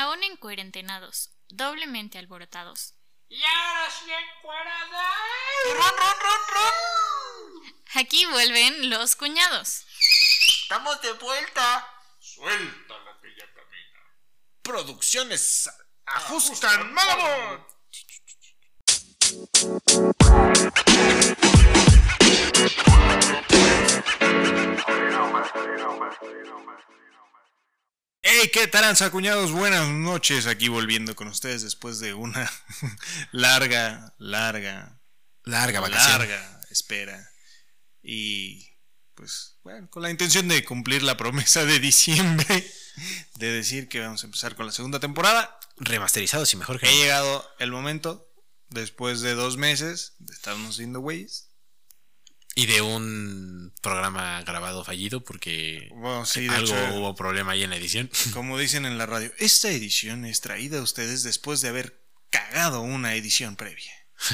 Aún encuarentenados, doblemente alborotados. ¡Y ahora sí encuerados! ¡Ron, ron, ron, ron! Aquí vuelven los cuñados. ¡Estamos de vuelta! ¡Suéltala que ya camina! Producciones ajustan Malamón. Hey, ¿qué tal, cuñados? Buenas noches, aquí volviendo con ustedes después de una larga vacación. Larga espera. Y pues, bueno, con la intención de cumplir la promesa de diciembre, de decir que vamos a empezar con la segunda temporada. Remasterizados y mejor que He llegado el momento, después de 2 meses de estarnos viendo güeyes. Y de un programa grabado fallido porque Bueno, sí, de algo hecho, hubo problema ahí en la edición. Como dicen en la radio, esta edición es traída a ustedes después de haber cagado una edición previa.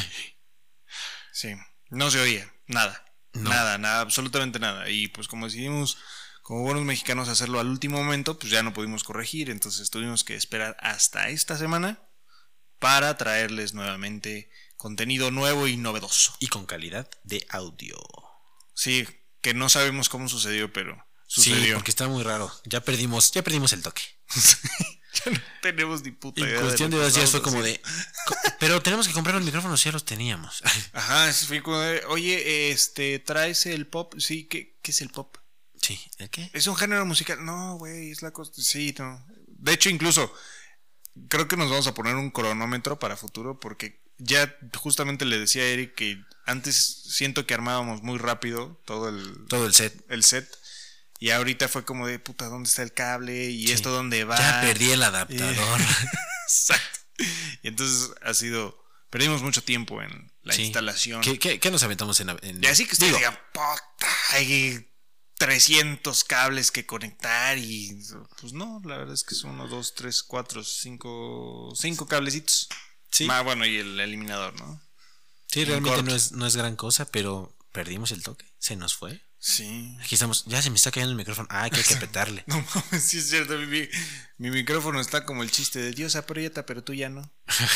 Sí, no se oía nada. No. Nada, absolutamente nada. Y pues como decidimos, como buenos mexicanos, hacerlo al último momento, pues ya no pudimos corregir. Entonces tuvimos que esperar hasta esta semana para traerles nuevamente contenido nuevo y novedoso. Y con calidad de audio. Sí, que no sabemos cómo sucedió, pero sucedió. Sí, porque está muy raro. Ya perdimos el toque. Ya no tenemos ni puta idea. En cuestión de 2 días fue como de... pero tenemos que comprar los micrófonos, ya los teníamos. Ajá, fue como de, oye, ¿traes el pop? Sí, ¿qué es el pop? Sí, ¿el qué? ¿Es un género musical? No, güey, es la cosa. Sí, no. De hecho, incluso creo que nos vamos a poner un cronómetro para futuro porque ya justamente le decía a Eric que antes siento que armábamos muy rápido todo el set. Y ahorita fue como de, puta, ¿dónde está el cable? ¿Y sí, esto dónde va? Ya perdí el adaptador. Exacto. Y entonces perdimos mucho tiempo en la instalación. ¿Qué nos aventamos en Y así que ustedes digan, puta, hay 300 cables que conectar y pues no, la verdad es que son 1, 2, 3, 4, 5 cablecitos. Sí. Bueno, y el eliminador, ¿no? Sí, realmente no es gran cosa, pero perdimos el toque, se nos fue. Sí. Aquí estamos, ya se me está cayendo el micrófono. Que hay que petarle. No mames, sí es cierto, mi micrófono está como el chiste de Dios aprieta, pero tú ya no.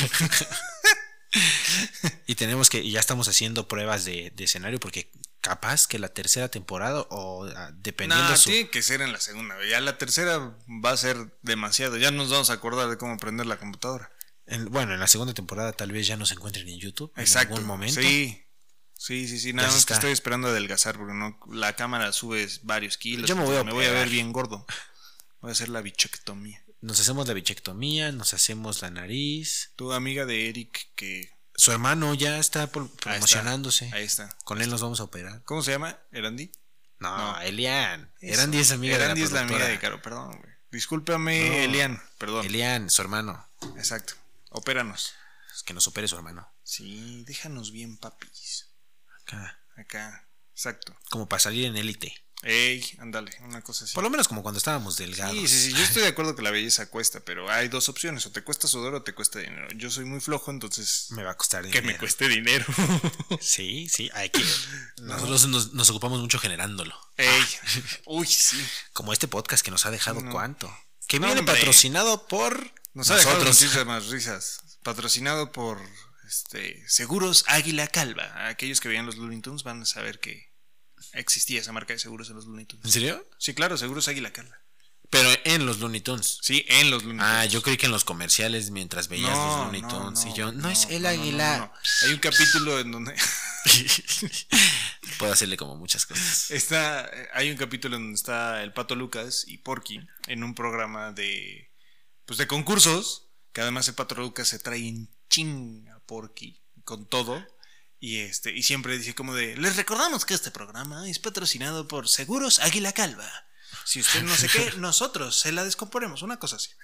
Y ya estamos haciendo pruebas de escenario porque capaz que la tercera temporada o dependiendo tiene que ser en la segunda. Ya la tercera va a ser demasiado. Ya nos vamos a acordar de cómo prender la computadora. En la segunda temporada tal vez ya nos encuentren en YouTube. Exacto. En algún momento. Sí. Nada más que estoy esperando a adelgazar porque no, la cámara sube varios kilos. Yo me voy a ver bien gordo. Voy a hacer la bichectomía. Nos hacemos la bichectomía, nos hacemos la nariz. Tu amiga de Eric que... Su hermano ya está promocionándose. Ahí está. Con él nos vamos a operar. ¿Cómo se llama? ¿Erandi? No, Elian. Erandi es amiga Erandi de la productora. es la amiga de Caro, perdón, güey. Discúlpame, Elian, perdón. Elian, su hermano. Exacto. Opéranos. Es que nos opere su hermano. Sí, déjanos bien, papis. Acá, exacto. Como para salir en élite. Ey, ándale, una cosa así. Por lo menos como cuando estábamos delgados. Sí, yo estoy de acuerdo que la belleza cuesta, pero hay 2 opciones, o te cuesta sudor o te cuesta dinero. Yo soy muy flojo, entonces me va a costar dinero. Que me cueste dinero. Sí, hay que... Nosotros nos ocupamos mucho generándolo. Ey, uy, sí. Como este podcast que nos ha dejado cuánto. Que viene patrocinado por nos ha dejado muchísimas risas. Patrocinado por Seguros Águila Calva. Aquellos que veían los Looney Tunes van a saber que existía esa marca de seguros en los Looney Tunes. ¿En serio? Sí, claro, Seguros Águila Calva. Pero en los Looney Tunes. Sí, en los Looney Tunes. Yo creí que en los comerciales mientras veías los Looney Tunes. Y yo, no es el águila. No. Hay un capítulo en donde... Puedo hacerle como muchas cosas. Hay un capítulo en donde está el Pato Lucas y Porky en un programa de concursos, que además el Pato Lucas se trae en chinga a Porky con todo. Y siempre dice como de, les recordamos que este programa es patrocinado por Seguros Águila Calva. Si usted no sé qué, nosotros se la descomponemos, una cosa así.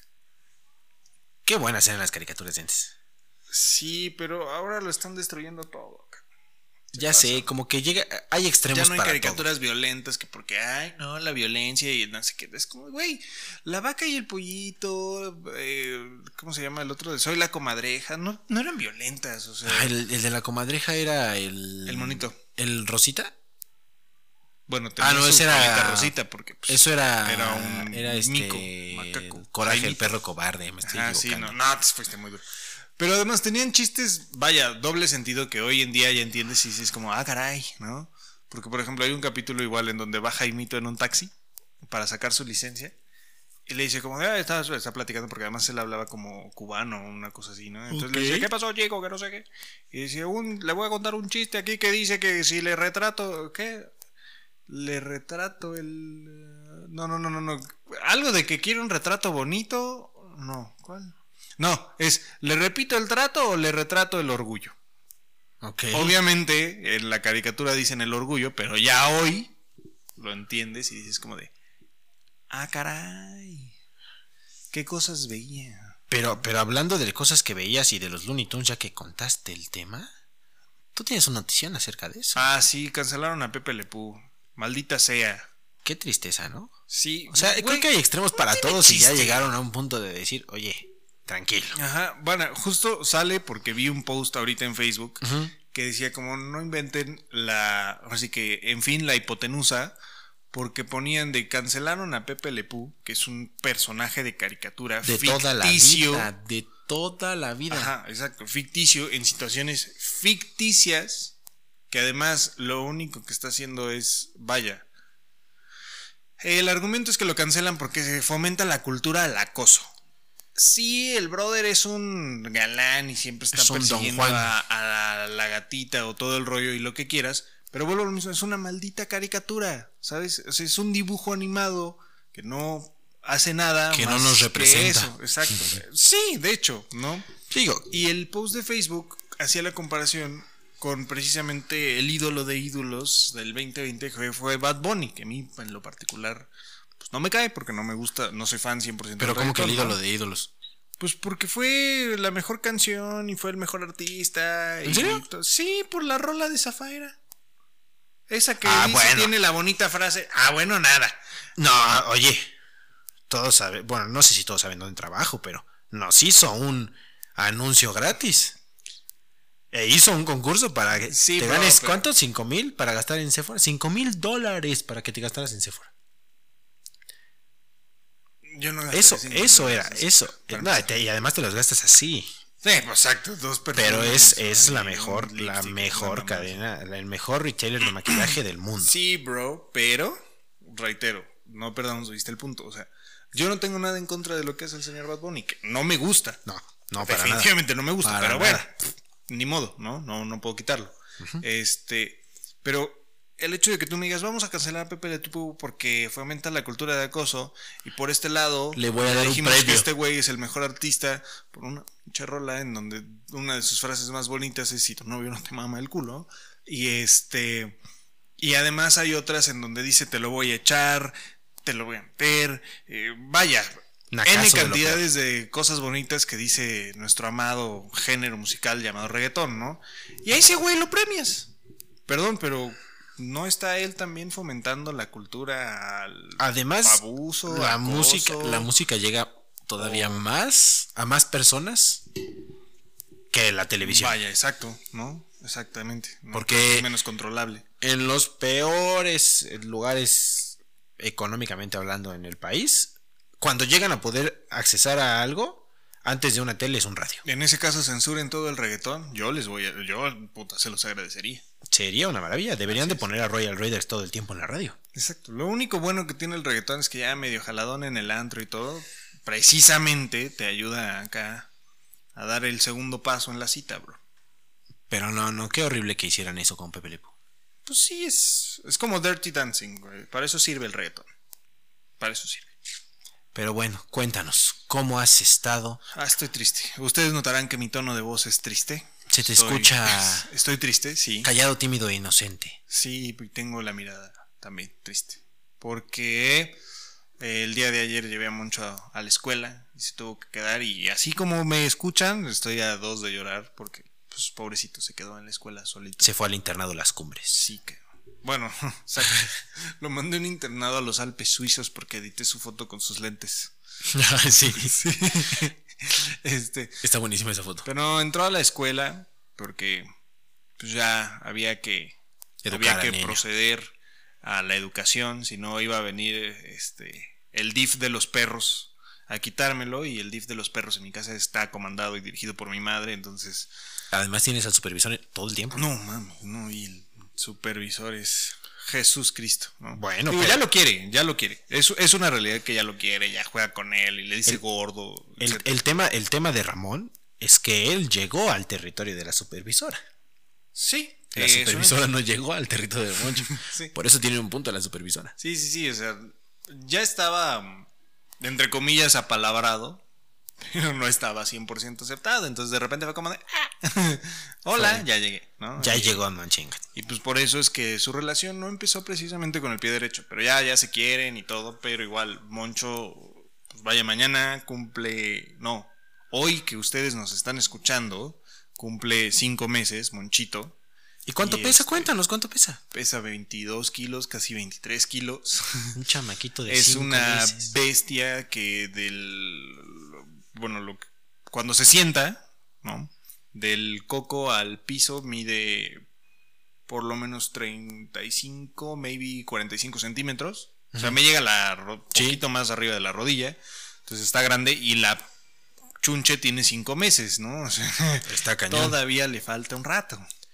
Qué buenas eran las caricaturas de antes. Sí, pero ahora lo están destruyendo todo. Ya sé, como que hay extremos para todo. Ya no hay caricaturas violentas que porque, la violencia y no sé qué. Es como, güey, La Vaca y el Pollito, ¿cómo se llama el otro? Soy la Comadreja, no eran violentas, o sea. El de la Comadreja era el monito. ¿El Rosita? Bueno, tenía no, su ese era- colita rosita porque pues, Eso era. era un mico, macaco. Coraje, el Jaimito. perro cobarde. Me estoy Ah, sí, equivocando. no, te fuiste muy duro. Pero además tenían chistes, vaya, doble sentido que hoy en día ya entiendes y es como, caray, ¿no? Porque, por ejemplo, hay un capítulo igual en donde va Jaimito en un taxi para sacar su licencia y le dice como, está platicando porque además él hablaba como cubano o una cosa así, ¿no? Entonces le dice, Ok. ¿qué pasó, chico? Que no sé qué. Y dice, le voy a contar un chiste aquí que dice que si le retrato, ¿qué? Le retrato el... No. Algo de que quiere un retrato bonito. No, ¿cuál? No, es, ¿le repito el trato o le retrato el orgullo? Ok. Obviamente, en la caricatura dicen el orgullo, pero ya hoy lo entiendes y dices como de... caray. ¿Qué cosas veía? Pero hablando de cosas que veías y de los Looney Tunes, ya que contaste el tema, tú tienes una notición acerca de eso. Sí, cancelaron a Pepe Le Pew. Maldita sea. Qué tristeza, ¿no? Sí. O sea, güey, creo que hay extremos para tiene todos y ya chiste. llegaron a un punto de decir, oye, tranquilo. Ajá, bueno, justo sale porque vi un post ahorita en Facebook Ujú. que decía como no inventen así que, en fin, la hipotenusa, porque ponían de cancelaron a Pepe Le Pew, que es un personaje de caricatura De ficticio. toda la vida. Ajá, exacto, ficticio en situaciones ficticias, que además lo único que está haciendo es, vaya, el argumento es que lo cancelan porque se fomenta la cultura del acoso. Sí, el brother es un galán y siempre está Es un Don persiguiendo Juan. a la gatita o todo el rollo y lo que quieras, pero vuelvo a lo mismo, es una maldita caricatura, ¿sabes? O sea, es un dibujo animado que no hace nada Que no más nos que representa. eso, exacto. Sí, de hecho, ¿no? Digo, Y el post de Facebook hacía la comparación con precisamente el ídolo de ídolos del 2020 que fue Bad Bunny, que a mí en lo particular pues no me cae porque no me gusta, no soy fan 100%. pero del como que el reggaetón, ídolo ¿no? de ídolos. Pues porque fue la mejor canción y fue el mejor artista. ¿En serio? Sí, por la rola de Zafaira. Esa que Ah, dice, bueno. tiene la bonita frase, bueno, nada. No, oye, todos saben, bueno, no sé si todos saben dónde trabajo, pero nos hizo un anuncio gratis. E hizo un concurso para que Sí, te bro, ganes, pero- ¿cuánto? $5,000 para gastar en Sephora. $5,000 para que te gastaras en Sephora. Yo no Eso gastaré era, $5,000 eso. para No, empezar. y además te los gastas así. Sí, pues exacto, dos personas. Pero es y la un mejor lipstick, una mamá. cadena, el mejor retailer de maquillaje del mundo. Sí, bro, pero, reitero, no perdamos de vista el punto. O sea, yo no tengo nada en contra de lo que hace el señor Bad Bunny, que no me gusta. No, no, para nada. Definitivamente no me gusta, Para pero nada. bueno, ni modo, ¿no? No puedo quitarlo. Pero el hecho de que tú me digas, vamos a cancelar a Pepe Le Pew porque fomenta la cultura de acoso, y por este lado Le voy a ya dar un dijimos que premio. este güey es el mejor artista por una pinche rola en donde una de sus frases más bonitas es si tu novio no te mama el culo. Y además hay otras en donde dice te lo voy a echar, te lo voy a meter, vaya, Nacazo N de lo cantidades de cosas bonitas que dice nuestro amado género musical llamado reggaetón, ¿no? Y a ese güey lo premias. Perdón, pero ¿no está él también fomentando la cultura al Además, abuso, la acoso? música llega todavía más a más personas que la televisión. Vaya, exacto, ¿no? Exactamente. ¿no? Porque- es menos controlable. En los peores lugares económicamente hablando en el país, cuando llegan a poder accesar a algo, antes de una tele es un radio. En ese caso censuren todo el reggaetón. Yo puta, se los agradecería. Sería una maravilla. Deberían de poner a Royal Raiders todo el tiempo en la radio. Exacto. Lo único bueno que tiene el reggaetón es que ya medio jaladón en el antro y todo, precisamente te ayuda acá a dar el segundo paso en la cita, bro. Pero no, qué horrible que hicieran eso con Pepe Le Pew. Pues sí, es como Dirty Dancing, güey. Para eso sirve el reggaetón. Para eso sirve. Pero bueno, cuéntanos, ¿cómo has estado? Estoy triste. Ustedes notarán que mi tono de voz es triste. Se te escucha Estoy triste, sí. callado, tímido e inocente. Sí, y tengo la mirada también triste. Porque el día de ayer llevé a Moncho a la escuela y se tuvo que quedar. Y así como me escuchan, estoy a dos de llorar porque, pues, pobrecito, se quedó en la escuela solito. Se fue al internado Las Cumbres. Sí, que. Bueno, exacto. Lo mandé a un internado a los Alpes suizos porque edité su foto con sus lentes. Sí. Este. Está buenísima esa foto. Pero entró a la escuela porque pues ya había que Educar al que niño. proceder a la educación, si no iba a venir el DIF de los perros a quitármelo, y el DIF de los perros en mi casa está comandado y dirigido por mi madre, entonces... Además tienes al supervisor todo el tiempo. No, mames, no, y el supervisor es Jesús Cristo, ¿no? Bueno, digo, pero- ya lo quiere. Es una realidad que ya lo quiere, ya juega con él y le dice gordo. El tema de Ramón es que él llegó al territorio de la supervisora. Sí. La supervisora no llegó al territorio de Moncho. Sí. Por eso tiene un punto la supervisora. Sí, o sea, ya estaba, entre comillas, apalabrado, pero no estaba 100% aceptado, entonces de repente fue como de, hola, Fue- ya llegué, ¿no? Ya llegó a Manchinga. Y pues por eso es que su relación no empezó precisamente con el pie derecho, pero ya se quieren y todo, pero igual Moncho, pues vaya, mañana cumple, no, hoy que ustedes nos están escuchando, cumple 5 meses, Monchito. ¿Y cuánto Y pesa? Cuéntanos, ¿cuánto pesa? Pesa 22 kilos, casi 23 kilos. Un chamaquito de Es 5 una meses. bestia que cuando se sienta, ¿no? Del coco al piso mide por lo menos 35, maybe 45 centímetros. O sea, me llega Sí. poquito más arriba de la rodilla. Entonces está grande y la chunche tiene 5 meses, ¿no? O sea, Está cañón. todavía le falta un rato.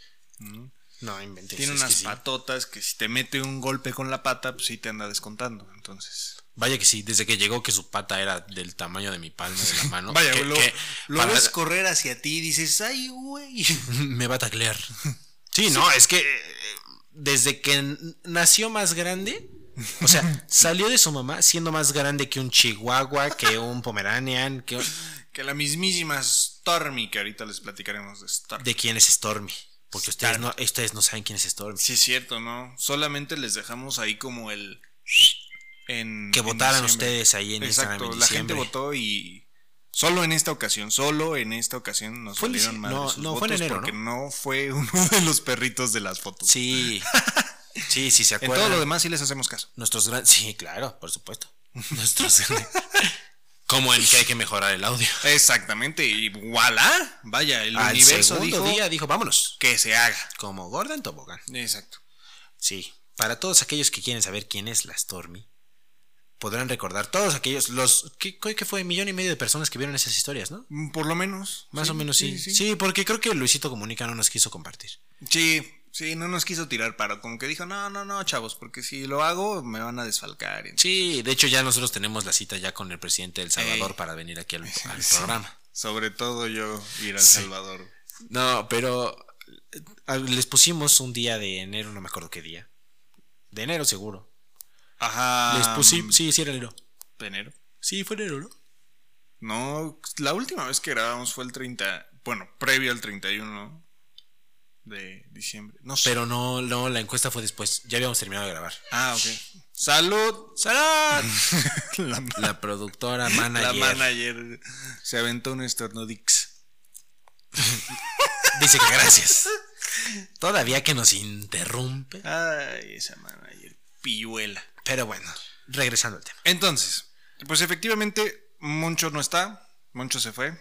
No inventes. Tiene es unas que sí. patotas que si te mete un golpe con la pata, pues sí te anda descontando. Entonces... Vaya que sí, desde que llegó que su pata era del tamaño de mi palma de la mano. Vaya, que- lo que para- ves correr hacia ti y dices, ay, güey. me va a taclear. Sí, no, es que desde que nació más grande, o sea, salió de su mamá siendo más grande que un chihuahua, que un pomeranian, Que la mismísima Stormy, que ahorita les platicaremos de Stormy. ¿De quién es Stormy? Porque ustedes no saben quién es Stormy. Sí, es cierto, ¿no? Solamente les dejamos ahí como el... Que en votaran diciembre. ustedes ahí en Instagram Exacto, en la gente diciembre. votó y... Solo en esta ocasión nos Fue en salieron dici- mal no, sus no, votos fue en enero, porque ¿no? no fue uno de los perritos de las fotos. Sí, sí, se En acuerdan. todo lo demás sí les hacemos caso. Nuestros grandes... Sí, claro, por supuesto. Nuestros... Como en que hay que mejorar el audio. Exactamente, y voilà, vaya, el Al universo segundo dijo día dijo, vámonos. que se haga. Como Gordon Tobogán. Exacto. Sí, para todos aquellos que quieren saber quién es la Stormy, podrán recordar todos aquellos, ¿qué fue? 1,5 millones de personas que vieron esas historias, ¿no? Por lo menos. Más Sí, o menos sí. Sí, porque creo que Luisito Comunica no nos quiso compartir. Sí, no nos quiso tirar paro. Como que dijo, no, chavos, porque si lo hago me van a desfalcar. Sí, de hecho ya nosotros tenemos la cita ya con el presidente de El Salvador para venir aquí al programa. Sobre todo yo ir al Sí. Salvador. No, pero les pusimos un día de enero, no me acuerdo qué día. De enero seguro. Ajá. Les pusimos, sí, era enero. ¿Enero? Sí, fue enero, ¿no? No, la última vez que grabamos fue el 30, bueno, previo al 31 de diciembre. No sé. Pero no, la encuesta fue después. Ya habíamos terminado de grabar. Ah, ok. ¡Salud! ¡Salud! La, La productora, la manager. manager se aventó un estornudix. Dice que gracias. Todavía que nos interrumpe. Ay, esa manager pilluela. Pero bueno, regresando al tema. Entonces, pues efectivamente, Moncho no está. Moncho se fue.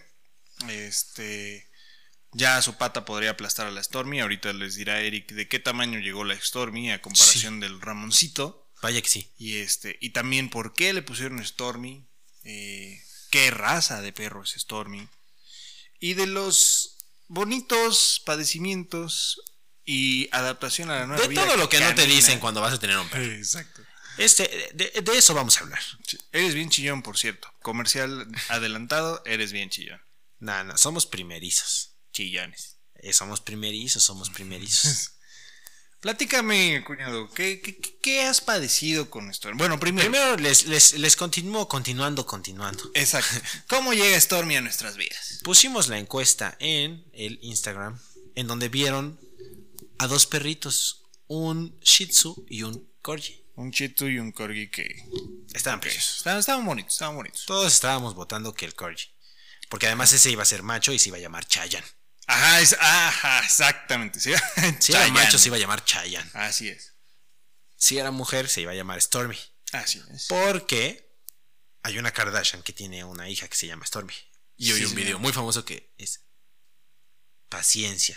Ya su pata podría aplastar a la Stormy. Ahorita les dirá Eric de qué tamaño llegó la Stormy a comparación del Ramoncito. Vaya que sí. Y también por qué le pusieron Stormy. Qué raza de perro es Stormy. Y de los bonitos padecimientos y adaptación a la nueva De vida todo lo que no te canina. dicen cuando vas a tener un perro. Exacto. De eso vamos a hablar. Sí, eres bien chillón, por cierto. Comercial adelantado, eeres bien chillón. No, somos primerizos. Chillones. Somos primerizos. Platícame, cuñado, ¿qué has padecido con esto? Bueno, Primero les continuando. Exacto. ¿Cómo llega Stormy a nuestras vidas? Pusimos la encuesta en el Instagram, en donde vieron a 2 perritos, un Shih Tzu y un Corgi. Un chito y un corgi que... Estaban preciosos. Estaban bonitos. Todos estábamos votando que el Corgi. Porque además ese iba a ser macho y se iba a llamar Chayanne. Ajá, exactamente. Sí, Si era macho se iba a llamar Chayanne. Así es. Si era mujer se iba a llamar Stormy. Así es. Porque hay una Kardashian que tiene una hija que se llama Stormy. Y hoy Sí, un sí, video sí. muy famoso que es Paciencia, Stormy.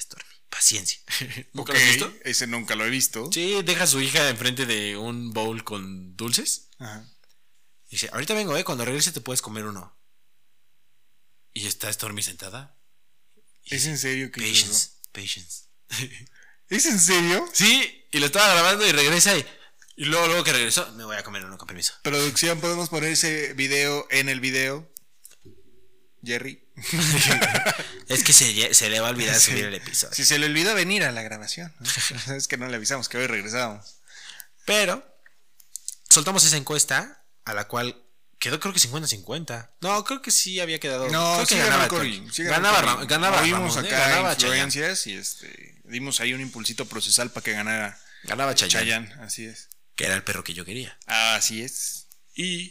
paciencia. ¿Nunca Ok, lo has visto? ese nunca lo he visto. Sí, deja a su hija enfrente de un bowl con dulces. Ajá. Y dice, ahorita vengo, cuando regrese te puedes comer uno. Y está Stormy sentada. Y ¿Es dice, en serio que hizo eso? Patience. ¿Es en serio? Sí, y lo estaba grabando y regresa y luego que regresó, me voy a comer uno con permiso. Producción, ¿podemos poner ese video en el video? Jerry. Es que se le va a olvidar Sí. subir el episodio. Si se le olvidó venir a la grabación, ¿no? Es que no le avisamos que hoy regresábamos. Pero soltamos esa encuesta a la cual quedó creo que 50-50. No, creo que sí había quedado. No, creo que sí ganaba ganó Cory. Cory. Sí Ganaba Oímos Ramón, acá ganaba Chayanne. influencias y dimos ahí un impulsito procesal para que ganara Ganaba Chayanne, Chayanne. Así es. que era el perro que yo quería. Así es. Y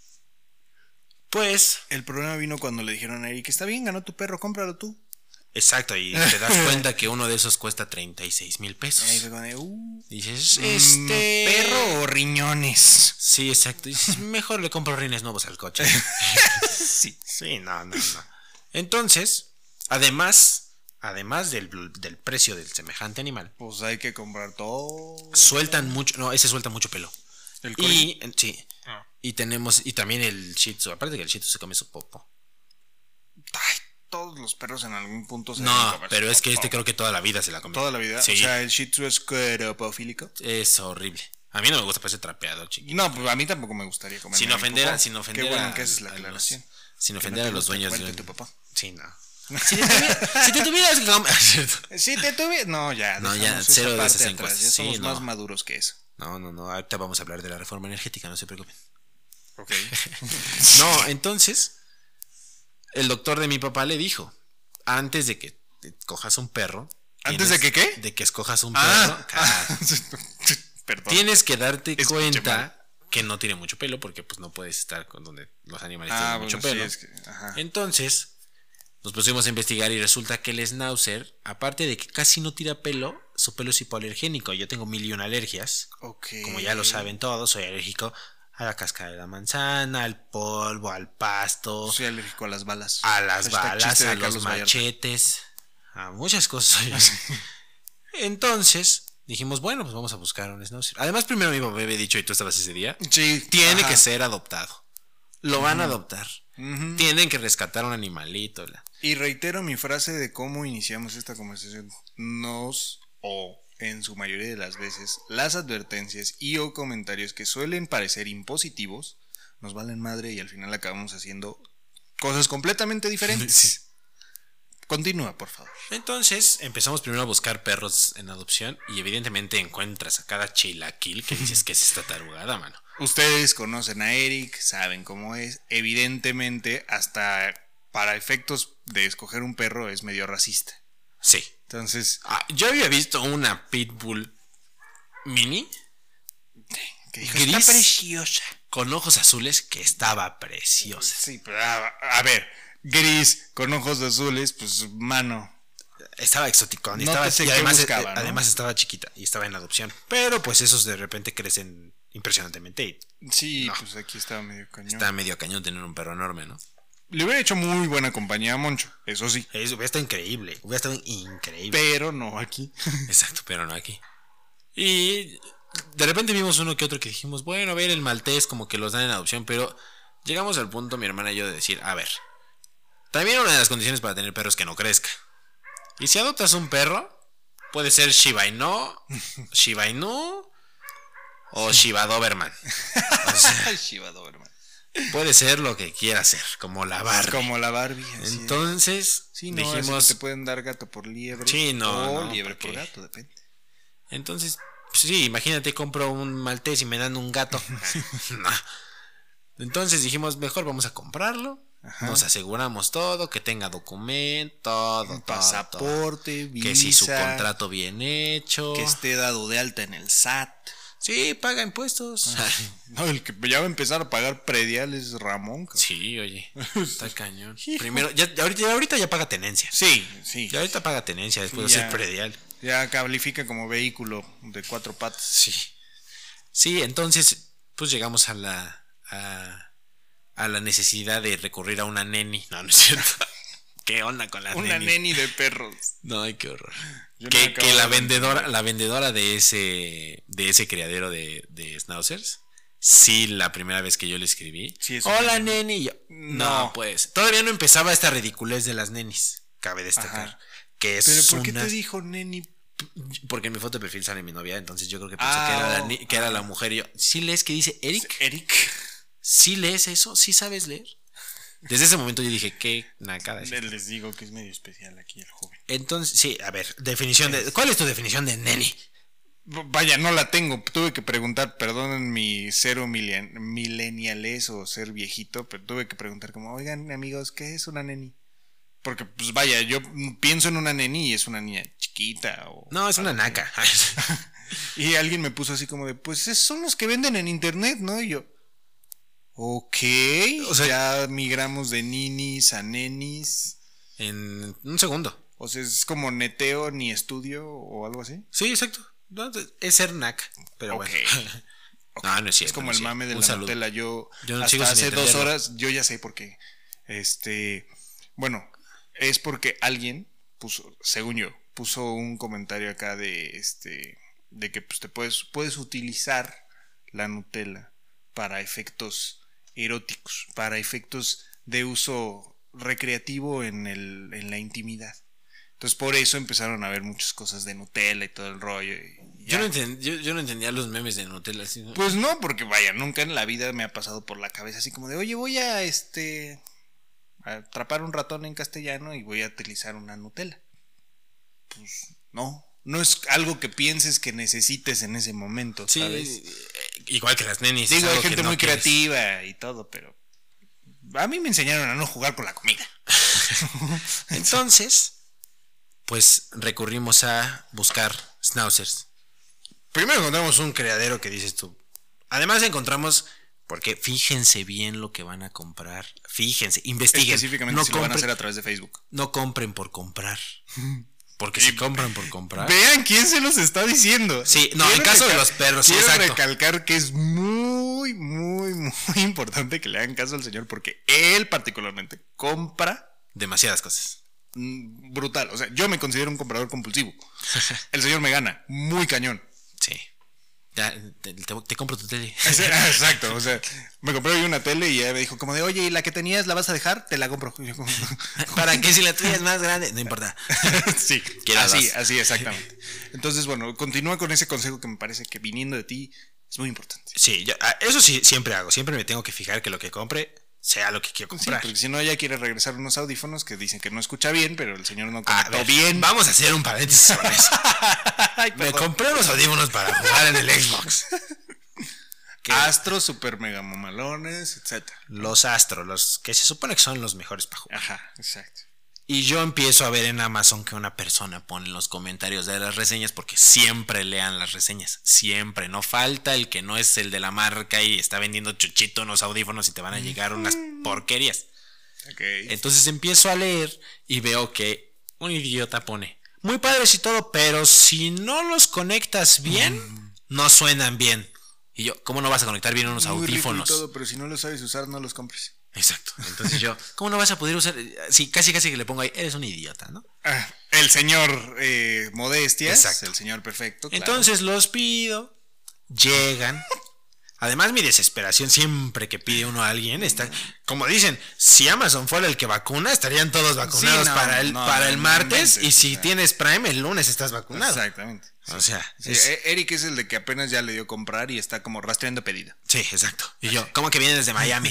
pues, El problema vino cuando le dijeron a Eric, está bien, ganó tu perro, cómpralo tú. exacto, y te das cuenta que uno de esos cuesta 36,000 Y ahí pesos. fue con Dices, ¿perro o riñones? Sí, exacto. Dices, mejor le compro rines nuevos al coche. Sí. Sí, no. Entonces, además del precio del semejante animal, Pues hay que comprar todo. sueltan mucho, no, ese suelta mucho pelo. El Y sí, Ah. y también el Shih Tzu, aparte que el Shih Tzu se come su popo. Ay, todos los perros en algún punto se No, deben comer pero su es que popó. creo que toda la vida se la come. Toda la vida. Sí, O sea, el Shih Tzu es queropofílico. es horrible. A mí no me gusta, parece trapeado, chiquito. No, pues a mí tampoco me gustaría comer. Sin ofender a Qué bueno que haces la a aclaración. sin Que ofender no a te los gusta dueños de comerte tu papá. Sí, no. Si te tuvieras que comer. Si te tuve. No, ya. No, ya, dejamos esa cero de parte esas atrás, encuestas. Ya Sí, somos no. más maduros que eso. No, ahorita vamos a hablar de la reforma energética, no se preocupen. Ok. No, entonces, el doctor de mi papá le dijo, antes de que cojas un perro... ¿Antes de que qué? De que escojas un perro, Perdón. tienes que darte Escuché cuenta mal. que no tiene mucho pelo, porque pues no puedes estar con donde los animales Ah, tienen bueno, mucho pelo. sí, es que. Ajá. Entonces, nos pusimos a investigar y resulta que el schnauzer, aparte de que casi no tira pelo, su pelo es hipoalergénico. Yo tengo 1000 alergias. Ok. Como ya lo saben todos, soy alérgico a la cáscara de la manzana, al polvo, al pasto, Soy alérgico a las balas. a las Hashtag balas, chiste de a los Carlos Vallarta. machetes, a muchas cosas. soy así. Entonces, dijimos, bueno, pues vamos a buscar un schnauzer. Además, primero mi papá me había dicho, y tú estabas ese día, Sí. tiene ajá. que ser adoptado. Lo van a adoptar. Ujú. Tienen que rescatar un animalito. Y reitero mi frase de cómo iniciamos esta conversación. O en su mayoría de las veces, las advertencias y o comentarios que suelen parecer impositivos nos valen madre y al final acabamos haciendo cosas completamente diferentes. Sí. Continúa, por favor. Entonces empezamos primero a buscar perros en adopción y evidentemente encuentras a cada chilaquil que dices que es esta tarugada, mano. Ustedes conocen a Eric, saben cómo es. Evidentemente, hasta para efectos de escoger un perro es medio racista. Sí. Entonces, Yo había visto una pitbull mini que dijo, gris está preciosa. con ojos azules que estaba preciosa. Sí, pero a ver, gris con ojos azules, pues mano. Estaba exoticón y, No estaba, te sé y qué además, buscaba, ¿no? además estaba chiquita y estaba en adopción. Pero pues esos de repente crecen impresionantemente y Sí, No. pues aquí estaba medio cañón. está medio cañón tener un perro enorme, ¿no? Le hubiera hecho muy buena compañía a Moncho, eso sí. Eso hubiera estado increíble, hubiera estado increíble. Pero no aquí. Exacto, pero no aquí. Y de repente vimos uno que otro que dijimos, bueno, a ver, el maltés como que los dan en adopción, pero llegamos al punto, mi hermana y yo, de decir, a ver, también una de las condiciones para tener perros es que no crezca. Y si adoptas un perro, puede ser Shiba Inu o Shiba Doberman. O sea, Shiba Doberman. puede ser lo que quiera ser, como la Barbie. Como la Barbie. así es. Entonces, Sí, no, así dijimos, que te pueden dar gato por liebre. Sí, no, O no, liebre ¿para por qué? gato, depende. entonces, pues sí, imagínate, compro un maltés y me dan un gato. No. Entonces dijimos, mejor vamos a comprarlo. Ajá. Nos aseguramos todo, que tenga documento, todo. Pasaporte, visa. Que si su contrato bien hecho. Que esté dado de alta en el SAT. Sí, paga impuestos. No, el que ya va a empezar a pagar predial es Ramón. cabrón. Sí, oye, está cañón. Primero, ahorita ya paga tenencia. Sí, sí. Ya ahorita paga tenencia después de Ya. ser predial. Ya califica como vehículo de 4 patas. Sí. Sí, entonces, pues llegamos a la necesidad de recurrir a una neni. No, no es cierto. ¿Qué onda con la Una neni? neni de perros. No, ay, qué horror. Yo no Que acabo la de vendedora de ese criadero de schnauzers, sí, la primera vez que yo le escribí. Sí, es Hola, una- neni. Y yo, No. no, pues. Todavía no empezaba esta ridiculez de las nenis. Cabe destacar. Ajá. Que es Pero ¿por qué una- te dijo neni? Porque en mi foto de perfil sale mi novia, entonces yo creo que pensó Ah, que era, oh, que era la mujer. Y yo, ¿sí lees que dice Eric? Eric. ¿Sí lees eso? ¿Sí sabes leer? Desde ese momento yo dije, qué nacada es esta? Les digo que es medio especial aquí el joven. Entonces, sí, a ver, definición de. ¿Cuál es tu definición de neni? Vaya, no la tengo. Tuve que preguntar, perdonen mi cero millenniales o ser viejito, pero tuve que preguntar como, oigan amigos, ¿qué es una neni? Porque, pues vaya, yo pienso en una neni y es una niña chiquita o... No, es una naca. Y alguien me puso así como de, pues son los que venden en internet, ¿no? Y yo, ok, O sea, ya migramos de ninis a nenis. En un segundo. O sea, es como neteo ni estudio o algo así. Sí, exacto. No, es ser naca. Pero Ok. bueno. No, no es cierto. Es como no el es cierto. mame de Un la saludo. Nutella. Yo Yo no hasta sigo sin hace 2 entenderlo. horas, yo ya sé por qué. Bueno, es porque alguien puso, según yo, puso un comentario acá de que pues te puedes utilizar la Nutella para efectos eróticos, para efectos de uso recreativo en la intimidad. Entonces por eso empezaron a ver muchas cosas de Nutella y todo el rollo. Y Yo ya. yo no entendía los memes de Nutella. Así, ¿no? Pues no, porque vaya, nunca en la vida me ha pasado por la cabeza así como de, oye, voy a atrapar un ratón en castellano y voy a utilizar una Nutella. Pues no es algo que pienses que necesites en ese momento, Sí, ¿sabes? igual que las nenis. Digo, es hay algo que gente no muy quieres. creativa y todo, pero a mí me enseñaron a no jugar con la comida. Entonces, pues recurrimos a buscar schnauzers. Primero encontramos un criadero que dices tú. Además encontramos, porque fíjense bien lo que van a comprar. Fíjense, investiguen. Específicamente No si lo van a compren- hacer a través de Facebook. No compren por comprar. Porque si compran por comprar. Vean quién se los está diciendo. Sí, no, en caso de los perros, sí, quiero exacto. recalcar que es muy, muy, muy importante que le hagan caso al señor porque él particularmente compra Demasiadas cosas. brutal. O sea, yo me considero un comprador compulsivo. El señor me gana, muy cañón. Sí. Ya, te compro tu tele. Exacto, o sea, me compré hoy una tele y ella me dijo como de, oye, ¿y la que tenías la vas a dejar? Te la compro. Y yo como, ¿Para qué si la tuya es más grande? No importa. sí, Quiero así, dos. así, exactamente. Entonces, bueno, continúa con ese consejo que me parece que viniendo de ti es muy importante. Sí, eso sí, siempre hago. Siempre me tengo que fijar que lo que compre sea lo que quiero Sí, comprar. porque si no, ella quiere regresar unos audífonos que dicen que no escucha bien, pero el señor no A conectó ver, bien. vamos a hacer un paréntesis sobre eso. Ay, Me perdón. compré unos audífonos para jugar en el Xbox. Astros, super mega mamalones, etcétera. Los Astro, los que se supone que son los mejores para jugar. Ajá, exacto. Y yo empiezo a ver en Amazon que una persona pone en los comentarios de las reseñas, porque siempre lean las reseñas, siempre, no falta el que no es el de la marca y está vendiendo chuchito unos audífonos y te van a llegar unas porquerías. Ok. Entonces empiezo a leer y veo que un idiota pone, muy padres y todo, pero si no los conectas bien, no suenan bien. Y yo, ¿cómo no vas a conectar bien unos Muy rico y audífonos? todo, pero si no lo sabes usar, no los compres. Exacto. Entonces yo, ¿cómo no vas a poder usar? Sí, casi que le pongo ahí, eres un idiota, ¿no? Ah, el señor Modestias, Exacto. el señor perfecto. claro. Entonces los pido, llegan. Además, mi desesperación siempre que pide uno a alguien está, como dicen, si Amazon fuera el que vacuna, estarían todos vacunados Sí, no, para el no martes, inventes, y si o sea. tienes Prime, el lunes estás vacunado. Exactamente. O sea, Sí, es- Eric es el de que apenas ya le dio comprar y está como rastreando pedido. sí, exacto. Y yo, ¿cómo que vienen desde Miami?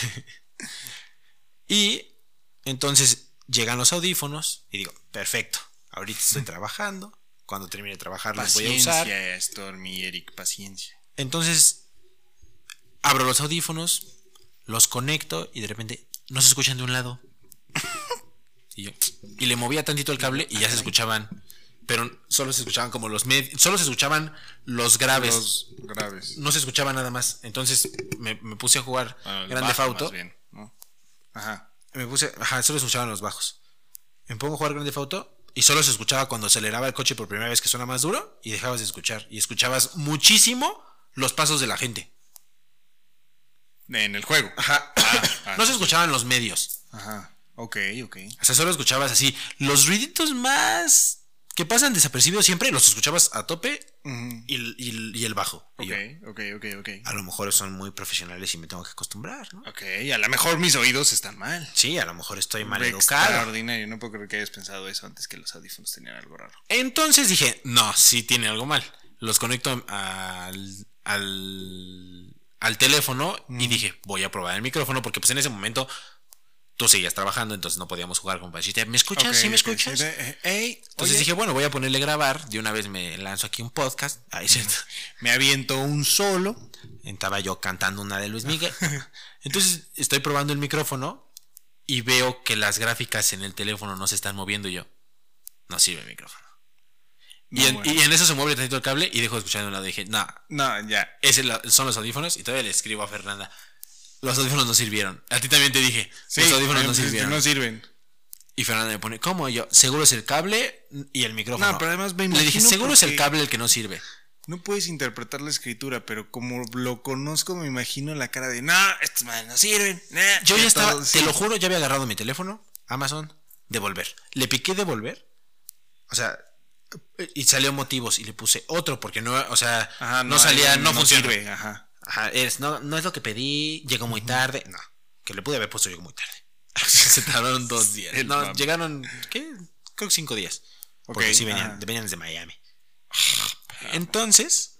Y entonces llegan los audífonos y digo, perfecto, ahorita estoy trabajando, cuando termine de trabajar los voy a usar. Paciencia, Stormy y Eric, paciencia. Entonces, abro los audífonos, los conecto y de repente no se escuchan de un lado. Y le movía tantito el cable y ya se escuchaban, pero solo se escuchaban como solo se escuchaban los graves. Los graves. No se escuchaba nada más. Entonces me puse a jugar Ah, el Grand bajo, Theft Auto. más bien, ¿no? Ajá. Solo se escuchaban los bajos. Me pongo a jugar Grand Theft Auto y solo se escuchaba cuando aceleraba el coche por primera vez, que suena más duro, y dejabas de escuchar. Y escuchabas muchísimo los pasos de la gente. En el juego. Ajá. Ah, No se escuchaban los medios. Ajá. Ok, ok. O sea, solo escuchabas así los ruiditos más que pasan desapercibidos siempre, los escuchabas a tope Ujú. y el bajo. Y yo, Ok. a lo mejor son muy profesionales y me tengo que acostumbrar, ¿no? Ok, a lo mejor mis oídos están mal. Sí, a lo mejor estoy mal educado. Extraordinario, no puedo creer que hayas pensado eso antes que los audífonos tenían algo raro. Entonces dije, no, sí tiene algo mal. Los conecto al teléfono y dije, voy a probar el micrófono porque pues en ese momento tú seguías trabajando, entonces no podíamos jugar con decirte, ¿me escuchas? Ok, ¿Sí me ok, escuchas? sí, Entonces dije, bueno, voy a ponerle grabar. De una vez me lanzo aquí un podcast. Ahí me aviento un solo. estaba yo cantando una de Luis Miguel. Entonces estoy probando el micrófono y veo que las gráficas en el teléfono no se están moviendo y yo, no sirve el micrófono. No, Y en eso se mueve tantito el cable y dejo de escuchar de un lado. Y dije, no, No, ya. son los audífonos. Y todavía le escribo a Fernanda, los audífonos no sirvieron. A ti también te dije, los audífonos no sirvieron. No sirven. Y Fernanda me pone, ¿cómo? Y yo, seguro es el cable y el micrófono. No, pero además me le dije, imagino seguro es el porque- cable el que no sirve. No puedes interpretar la escritura, pero como lo conozco, me imagino la cara de, no, estas madres no sirven. Yo ya estaba, Todo, te sí. lo juro, ya había agarrado mi teléfono, Amazon, devolver. Le piqué devolver. O sea, y salió motivos y le puse otro porque no, o sea, Ajá, no salía, no funciona. sirve, ajá. Ajá, no es lo que pedí, llegó muy tarde. No, que le pude haber puesto llegó muy tarde. Se tardaron 2 días. El No, mame. llegaron, ¿qué? Creo que 5 días. Porque Ok, sí ajá. venían desde Miami. Entonces,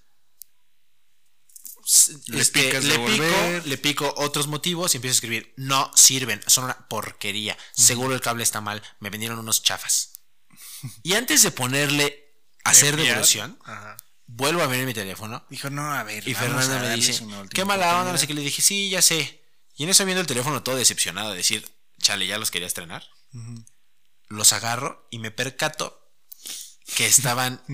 Le picas le devolver. pico otros motivos y empiezo a escribir, no sirven, son una porquería. Seguro el cable está mal, me vendieron unos chafas. Y antes de ponerle hacer Enviar. devolución, Ajá. vuelvo a ver mi teléfono Dijo, no, a ver. y vamos Fernanda a me darles dice, una última qué mala onda, no oportunidad". sé qué. Le dije, sí, ya sé. Y en eso viendo el teléfono todo decepcionado, decir, chale, ya los quería estrenar. Los agarro y me percato que estaban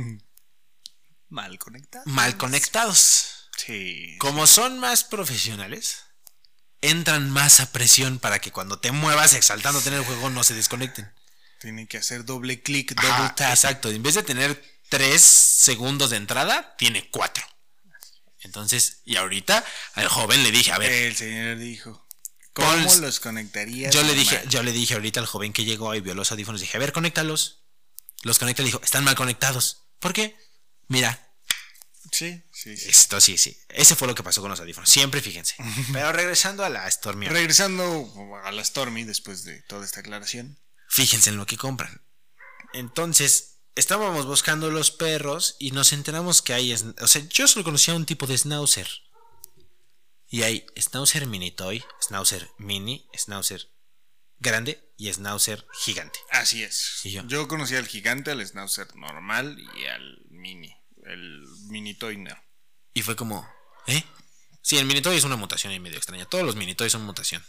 Mal conectado. mal conectados. Sí. Como son más profesionales, entran más a presión para que cuando te muevas exaltándote en el juego no se desconecten. Tienen que hacer doble clic, Ajá, doble tap. exacto. En vez de tener 3 segundos de entrada, tiene 4. Entonces, y ahorita al joven le dije, a ver, El señor dijo, ¿cómo Pon- los conectaría? yo le dije ahorita al joven que llegó y vio los audífonos, dije, a ver, conéctalos. Los conecta y le dijo, están mal conectados. ¿Por qué? Mira, Sí. esto sí. Ese fue lo que pasó con los audífonos. Siempre fíjense. Pero regresando a la Stormy, Regresando a la Stormy después de toda esta aclaración. fíjense en lo que compran. Entonces, estábamos buscando los perros y nos enteramos que hay, o sea, yo solo conocía un tipo de schnauzer. Y hay schnauzer mini toy, schnauzer mini, schnauzer grande y schnauzer gigante. Así es. Y yo. Yo conocí al gigante, al schnauzer normal y al mini. El mini toy no. Y fue como, ¿eh? Sí, el mini toy es una mutación ahí medio extraña. Todos los mini toys son mutación.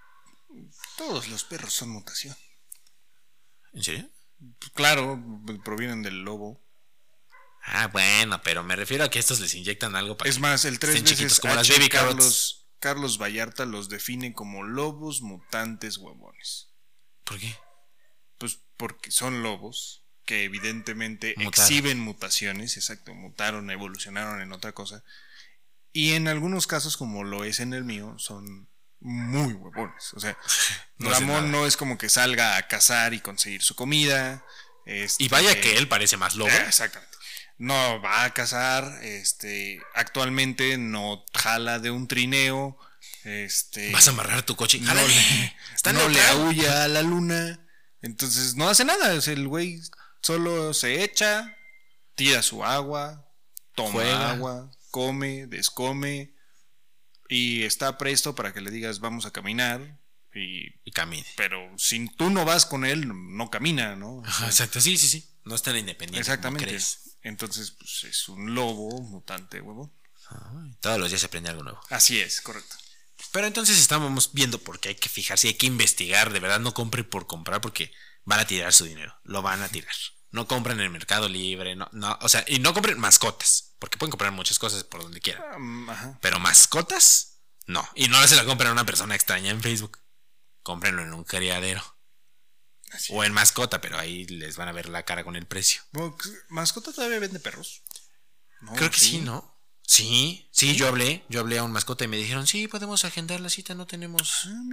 Todos los perros son mutación. ¿En serio? Claro, provienen del lobo. Ah, bueno, pero me refiero a que estos les inyectan algo para Es más, el 3 estén chiquitos, veces como las H. baby carrots. Carlos Vallarta los define como lobos mutantes huevones. ¿Por qué? Pues porque son lobos que evidentemente Mutaron. exhiben mutaciones, exacto, mutaron, evolucionaron en otra cosa. Y en algunos casos, como lo es en el mío, son muy huevones. O sea, No hace Ramón nada. no es como que salga a cazar y conseguir su comida. Y vaya que él parece más lobo. Exactamente. No va a cazar, actualmente no jala de un trineo, Vas a amarrar tu coche. no ¡Jálale! le, Está no le neutral. aúlla a la luna, entonces no hace nada, el güey solo se echa, tira su agua, toma Juega. agua, come, descome y está presto para que le digas vamos a caminar, Y camine. pero si tú no vas con él, no camina, ¿no? Ajá, exacto, sí. No es tan independiente. Exactamente. Como crees. Entonces, pues es un lobo mutante, huevo. Ay, todos los días se aprende algo nuevo. Así es, correcto. Pero entonces estábamos viendo porque hay que fijarse, hay que investigar. De verdad, no compre por comprar porque van a tirar su dinero. Lo van a tirar. No compren en el Mercado Libre. No, o sea, y no compren mascotas. Porque pueden comprar muchas cosas por donde quieran. Ajá. Pero mascotas, no. Y no se la compren a una persona extraña en Facebook. Cómprenlo en un criadero. Así O en mascota, pero ahí les van a ver la cara con el precio. Bueno, ¿mascota todavía vende perros? No, Creo que sí, ¿no? Sí, yo hablé a un mascota y me dijeron, sí, podemos agendar la cita, no tenemos... Ah, mira.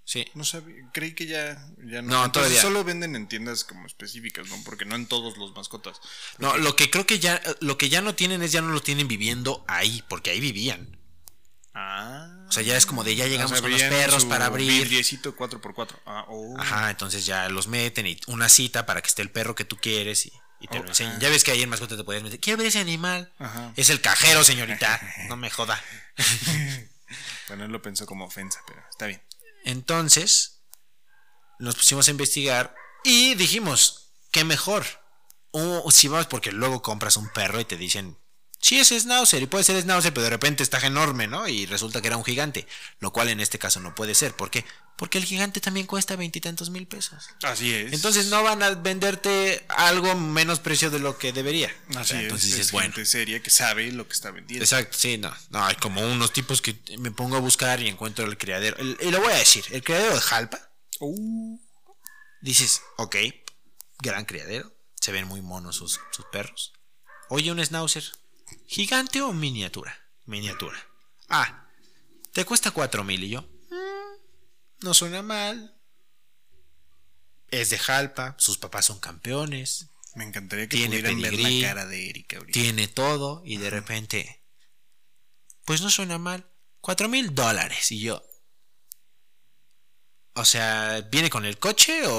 Sí. No sabía, creí que ya no. No, Entonces, todavía. solo venden en tiendas como específicas, ¿no? Porque no en todos los mascotas. No, lo que creo que ya, lo que ya no tienen es ya no lo tienen viviendo ahí, porque ahí vivían. Ah. O sea, ya es como de ya llegamos O sea, con los veían perros su para abrir. vidriecito 4x4. Ah, oh. Ajá, entonces ya los meten y una cita para que esté el perro que tú quieres y te lo enseñan. ajá. Ya ves que ahí en mascotas te podías meter. ¿Quiere ver ese animal? Ajá. Es el cajero, señorita. No me joda. Bueno, él lo pensó como ofensa, pero está bien. Entonces, nos pusimos a investigar y dijimos, ¿qué mejor? Si vamos, porque luego compras un perro y te dicen, sí, es Schnauzer y puede ser Schnauzer, pero de repente está enorme, ¿no? Y resulta que era un gigante, lo cual en este caso no puede ser. ¿Por qué? Porque el gigante también cuesta 20 y tantos mil pesos. Así es. Entonces no van a venderte algo menos precio de lo que debería. Así O sea, es. entonces Es dices, bueno. gente seria que sabe lo que está vendiendo. Exacto, sí, no, hay como unos tipos que me pongo a buscar y encuentro el criadero. Y lo voy a decir, el criadero de Jalpa. Dices, ok, gran criadero, se ven muy monos sus perros. Oye, un Schnauzer, ¿gigante o miniatura? Miniatura. Ah, te cuesta 4,000 y yo. No suena mal. Es de Jalpa, sus papás son campeones, Me encantaría que tiene pudieran ver pedigrí, la cara de Erika ahorita. tiene todo y de repente, pues no suena mal. $4,000 y yo. O sea, ¿viene con el coche o...?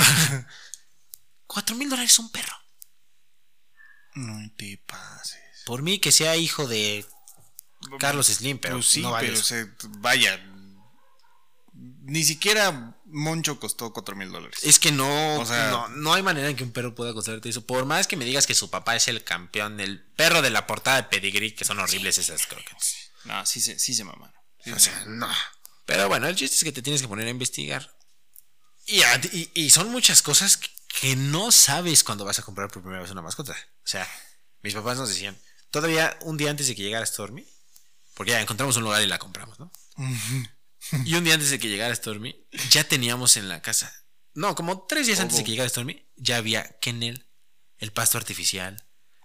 $4,000 un perro. No te pases. Por mí que sea hijo de Carlos Slim, pero Pues sí, no vale pero eso. vaya. Ni siquiera Moncho costó $4,000. Es que no, O sea- no hay manera en que un perro pueda costarte eso. Por más que me digas que su papá es el campeón, el perro de la portada de Pedigree, que son horribles esas croquetas. No, sí se mamaron. Sí O se sea, no. Pero bueno, el chiste es que te tienes que poner a investigar. Y son muchas cosas que no sabes cuando vas a comprar por primera vez una mascota. O sea, mis papás nos decían, todavía un día antes de que llegara Stormy, porque ya encontramos un lugar y la compramos, ¿no? Y un día antes de que llegara Stormy, ya teníamos en la casa, no, como 3 días antes de que llegara Stormy, ya había kennel, el pasto artificial,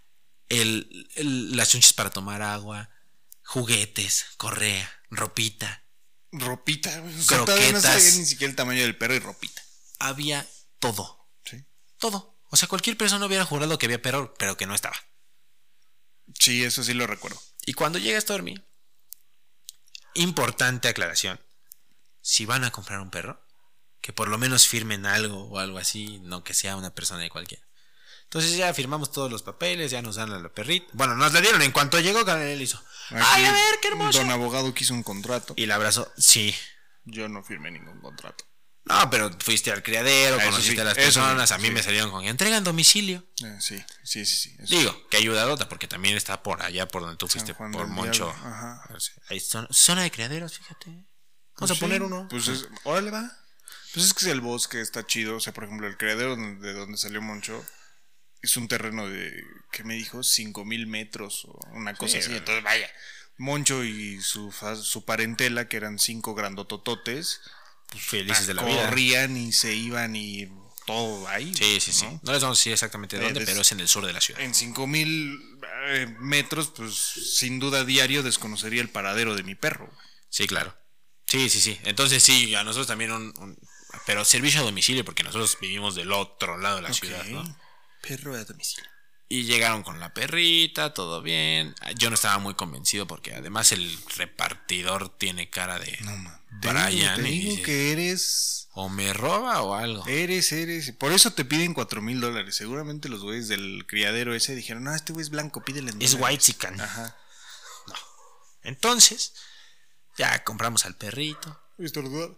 las chunches para tomar agua, juguetes, correa, ropita. Ropita, güey. O sea, todavía no Croquetas. sabía ni siquiera el tamaño del perro y ropita. Había todo. Sí. Todo. O sea, cualquier persona hubiera jurado que había perro, pero que no estaba. Sí, eso sí lo recuerdo. Y cuando llega Stormy, importante aclaración, si van a comprar un perro, que por lo menos firmen algo o algo así, no que sea una persona de cualquiera. Entonces ya firmamos todos los papeles, ya nos dan a la perrita. Bueno, nos la dieron en cuanto llegó, él hizo, ¡ay, a ver, qué hermoso! Don abogado quiso un contrato. Y la abrazó, sí. Yo no firmé ningún contrato. No, pero fuiste al criadero, Eso conociste sí, a las eso personas, sí, a mí sí. me salieron con entregan domicilio. Sí. Eso. Digo, que ayudadota, porque también está por allá por donde tú San fuiste, Juan por del Moncho. Diablo, ajá. Ahí zona de criaderos, fíjate. Vamos Pues a poner sí, uno. Pues es, órale va. Pues es que el bosque está chido. O sea, por ejemplo, el criadero de donde salió Moncho es un terreno de, ¿qué me dijo? 5,000 metros o una cosa así. Entonces, vaya, Moncho y su parentela, que eran 5 grandotototes, Pues felices de la vida. corrían y se iban y todo ahí. Sí. ¿no? No les vamos a decir exactamente dónde, pero es en el sur de la ciudad. En 5,000 metros, pues sin duda diario desconocería el paradero de mi perro. Sí, claro. Sí. Entonces sí, a nosotros también pero servicio a domicilio, porque nosotros vivimos del otro lado de la ciudad, ¿no? Perro a domicilio. Y llegaron con la perrita, todo bien. Yo no estaba muy convencido porque además el repartidor tiene cara de Brian. Te y digo dices, que eres. o me roba o algo. Eres. Por eso te piden $4,000. Seguramente los güeyes del criadero ese dijeron, no, este güey es blanco, pídele en Es dólares". whitezican. Ajá. Entonces, ya compramos al perrito. Estornudar.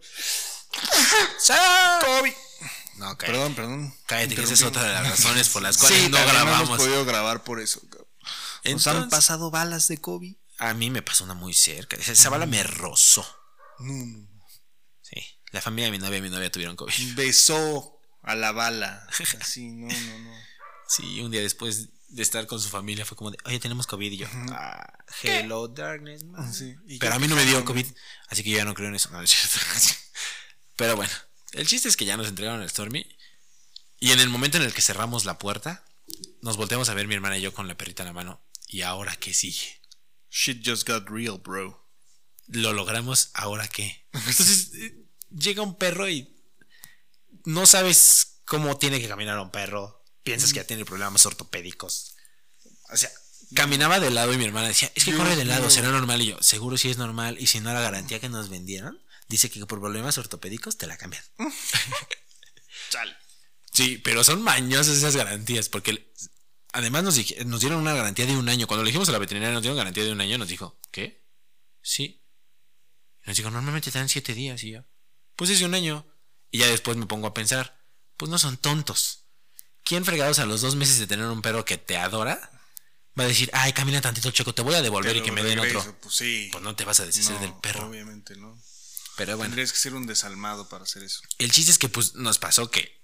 ¡Kobe! No, cállate. Perdón. Cállate, que esa es Interrumpí. otra de las razones por las cuales Sí, no también grabamos. hemos podido grabar por eso. Nos han Entonces, pasado balas de COVID. a mí me pasó una muy cerca. Esa bala me rozó. No. Sí. La familia de mi novia tuvieron COVID. Besó a la bala. Así, no. Sí, un día después de estar con su familia fue como de, oye, tenemos COVID. Y yo, hello, darkness, man. Sí. Y Pero yo a mí no me dio quejándome. COVID, así que yo ya no creo en eso. No, es cierto. Pero bueno, el chiste es que ya nos entregaron el Stormy. Y en el momento en el que cerramos la puerta, nos volteamos a ver mi hermana y yo con la perrita en la mano. ¿Y ahora qué sigue? Shit just got real, bro. Lo logramos, ¿ahora qué? Entonces, llega un perro y no sabes cómo tiene que caminar un perro. Piensas que ya tiene problemas ortopédicos. O sea, caminaba de lado y mi hermana decía, es que corre de lado, será normal. Y yo, seguro sí es normal. Y si no, la garantía que nos vendieron dice que por problemas ortopédicos te la cambian. Chale. Sí, pero son mañosas esas garantías. Porque además nos dieron una garantía de 1 año. Cuando le dijimos a la veterinaria nos dieron garantía de 1 año, nos dijo, ¿qué? Sí. Y nos dijo, normalmente te dan 7 días. Y yo, pues es de 1 año. Y ya después me pongo a pensar, pues no son tontos. ¿Quién fregados a los 2 meses de tener un perro que te adora va a decir, ay, camina tantito, Choco, te voy a devolver y que me den otro? Pues sí. Pues no te vas a deshacer del perro. Obviamente no. Pero bueno, Tendrías que ser un desalmado para hacer eso. el chiste es que pues nos pasó que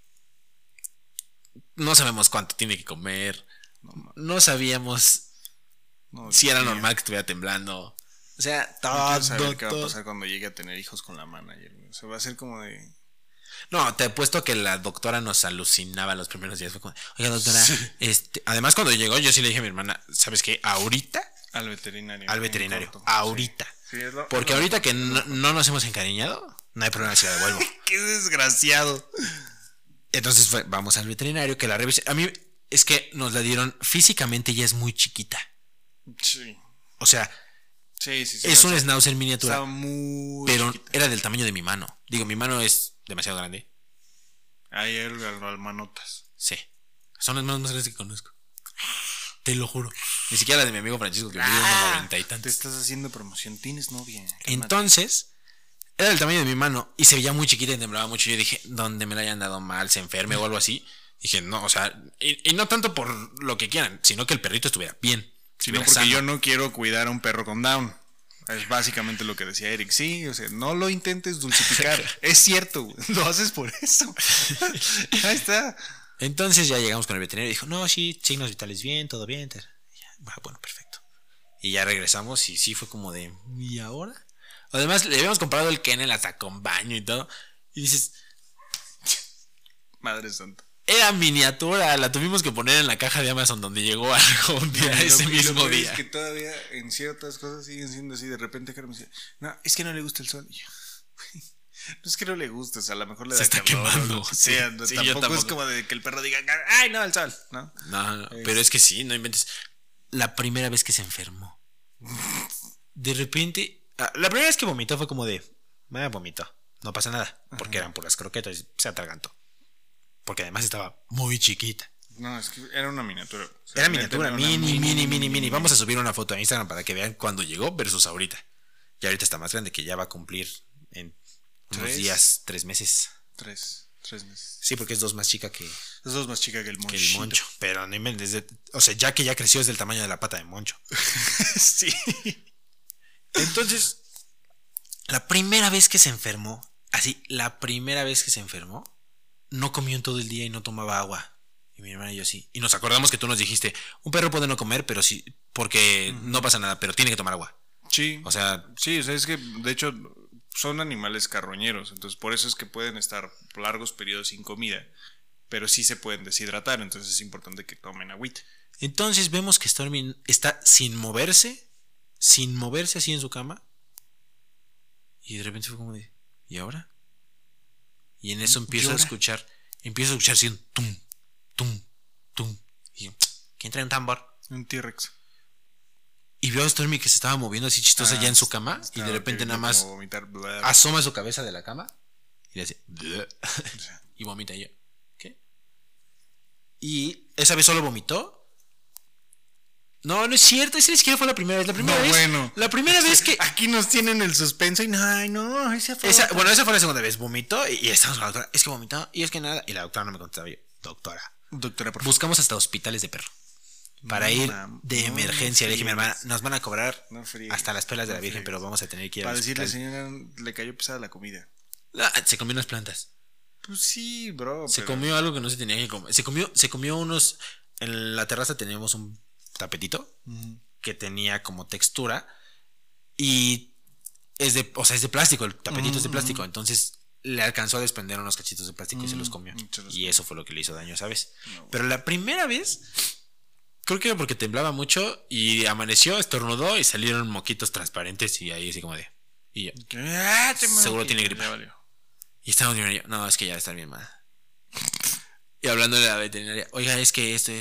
no sabemos cuánto tiene que comer. No sabíamos No, si era sí. normal que estuviera temblando. O sea, No quiero saber qué va a todo. pasar cuando llegue a tener hijos con la manager. O sea, va a ser como de... No, te he puesto que la doctora nos alucinaba los primeros días. Fue como, oiga, doctora, además cuando llegó yo sí le dije a mi hermana, ¿sabes qué? Ahorita, Al veterinario. al en veterinario. corto. Ahorita. Sí, es lo- Porque es lo- ahorita que no nos hemos encariñado, no hay problema si la devuelvo. ¡Qué desgraciado! Entonces vamos al veterinario que la revise. A mí es que nos la dieron físicamente, ella es muy chiquita. Sí. O sea, Sí. es un schnauzer miniatura, Está muy... pero chiquita. era del tamaño de mi mano. Digo, mi mano es demasiado grande. Hay almanotas. Sí. Son las manos más grandes que conozco. Te lo juro. Ni siquiera la de mi amigo Francisco, que mide unos 90 y Te tantos. estás haciendo promoción. ¿Tienes novia? Cálmate. Entonces, era del tamaño de mi mano y se veía muy chiquita y temblaba mucho. Yo dije, donde me la hayan dado mal, se enferme o algo así. Dije, no, o sea, y no tanto por lo que quieran, sino que el perrito estuviera bien. Sino estuviera porque sano. yo no quiero cuidar a un perro con Down. Es básicamente lo que decía Eric. Sí, o sea, no lo intentes dulcificar. Es cierto, güey. Lo haces por eso. Ahí está. Entonces ya llegamos con el veterinario y dijo, no, sí, signos vitales bien, todo bien. Y ya, bueno, perfecto. Y ya regresamos y sí fue como de, ¿y ahora? Además, le habíamos comprado el kennel hasta con baño y todo. Y dices, Madre santa. era miniatura, la tuvimos que poner en la caja de Amazon donde llegó algo un día, ese Y lo mismo peor día. Es que todavía en ciertas cosas siguen siendo así. De repente Carmen dice, no, es que no le gusta el sol. Y yo, no es que no le guste, o sea, a lo mejor le Se da está calor, quemando. o lo que sea. Sí, Tampoco, yo tampoco. es como de que el perro diga, ay, no, el sol, ¿no? No, pero es que sí, no inventes. La primera vez que se enfermó. De repente, la primera vez que vomitó fue como de, vomitó, no pasa nada, porque eran puras croquetas, se atragantó. Porque además estaba muy chiquita. No, es que era una miniatura. O sea, Era neta, miniatura, era una mini. Vamos a subir una foto a Instagram para que vean cuando llegó versus ahorita. Y ahorita está más grande, que ya va a cumplir en unos 3 días, 3 meses. 3 meses. Sí, porque es 2 más chica que Es 2 más chica que el moncho. el Moncho. Pero no inventes, o sea, ya que ya creció es del tamaño de la pata de Moncho. Sí. Entonces, la primera vez que se enfermó, así, la primera vez que se enfermó, no comió en todo el día y no tomaba agua. Y mi hermana y yo sí. Y nos acordamos que tú nos dijiste, un perro puede no comer, pero sí, porque no pasa nada, pero tiene que tomar agua. Sí. O sea, Sí, o sea, es que de hecho son animales carroñeros, entonces por eso es que pueden estar largos periodos sin comida, pero sí se pueden deshidratar, entonces es importante que tomen agüita. entonces vemos que Stormy está sin moverse así en su cama. Y de repente fue como de, ¿y ahora? Y en eso empiezo a escuchar así un tum, tum, tum. Y yo, ¿quién trae un tambor? Un T-Rex. Y veo a Stormy que se estaba moviendo así chistosa ya en su cama. Y de repente nada más asoma su cabeza de la cama y le hace y vomita. Y yo, ¿qué? Y esa vez solo vomitó. No, no es cierto, esa ni siquiera fue la primera vez. La primera vez. Bueno. La primera vez que. Aquí nos tienen el suspenso y ay, no, esa fue Esa, otra. bueno, esa fue la segunda vez. Vomitó y estamos con la doctora. Es que vomitó y es que nada. Y la doctora no me contestaba. Yo, doctora, Doctora, por favor. buscamos hasta hospitales de perro para No, ir mam, de no, emergencia. Le dije a mi hermana, friegues. nos van a cobrar No friegues, hasta las pelas de la no Virgen, friegues. pero vamos a tener que ir al Para decirle, hospital. señora, le cayó pesada la comida. Se comió unas plantas. Pues sí, bro. Se pero- comió algo que no se tenía que comer. Se comió unos. En la terraza teníamos un tapetito Ujú. que tenía como textura. Y es de plástico. El tapetito es de plástico. Entonces le alcanzó a desprender unos cachitos de plástico y se los comió. se los Y comió. eso fue lo que le hizo daño, ¿sabes? No. Pero la primera vez. Creo que era porque temblaba mucho. Y amaneció, estornudó y salieron moquitos transparentes. Y ahí así como de. Y yo. Ah, te Seguro moquito, tiene gripa. ya valió. Y estábamos mi hermana y yo, no, es que ya está bien mal. Y hablando de la veterinaria, oiga, es que esto.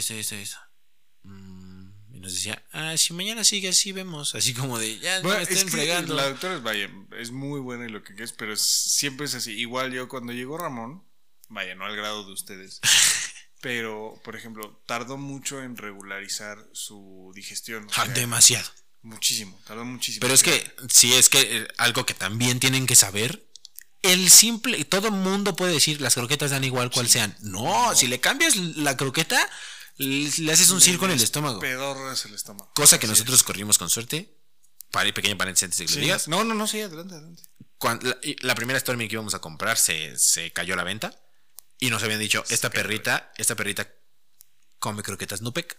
Y nos decía, si mañana sigue así, vemos. Así como de, ya no Bueno, me estén fregando. la doctora es, vaya, es muy buena y lo que es, pero siempre es así. Igual yo cuando llegó Ramón, vaya, no al grado de ustedes, pero, por ejemplo, tardó mucho en regularizar su digestión. O sea, Demasiado. muchísimo, tardó muchísimo. Pero es que, sí, es que algo que también tienen que saber. Todo mundo puede decir las croquetas dan igual cual sean. No, si le cambias la croqueta, le haces un circo en el estómago. Pedorras el estómago. Cosa que nosotros corrimos con suerte. Pequeño paréntesis antes de que lo digas. No, sí, adelante. Cuando la primera Stormy que íbamos a comprar se cayó a la venta. Y nos habían dicho, esta perrita come croquetas Nupec.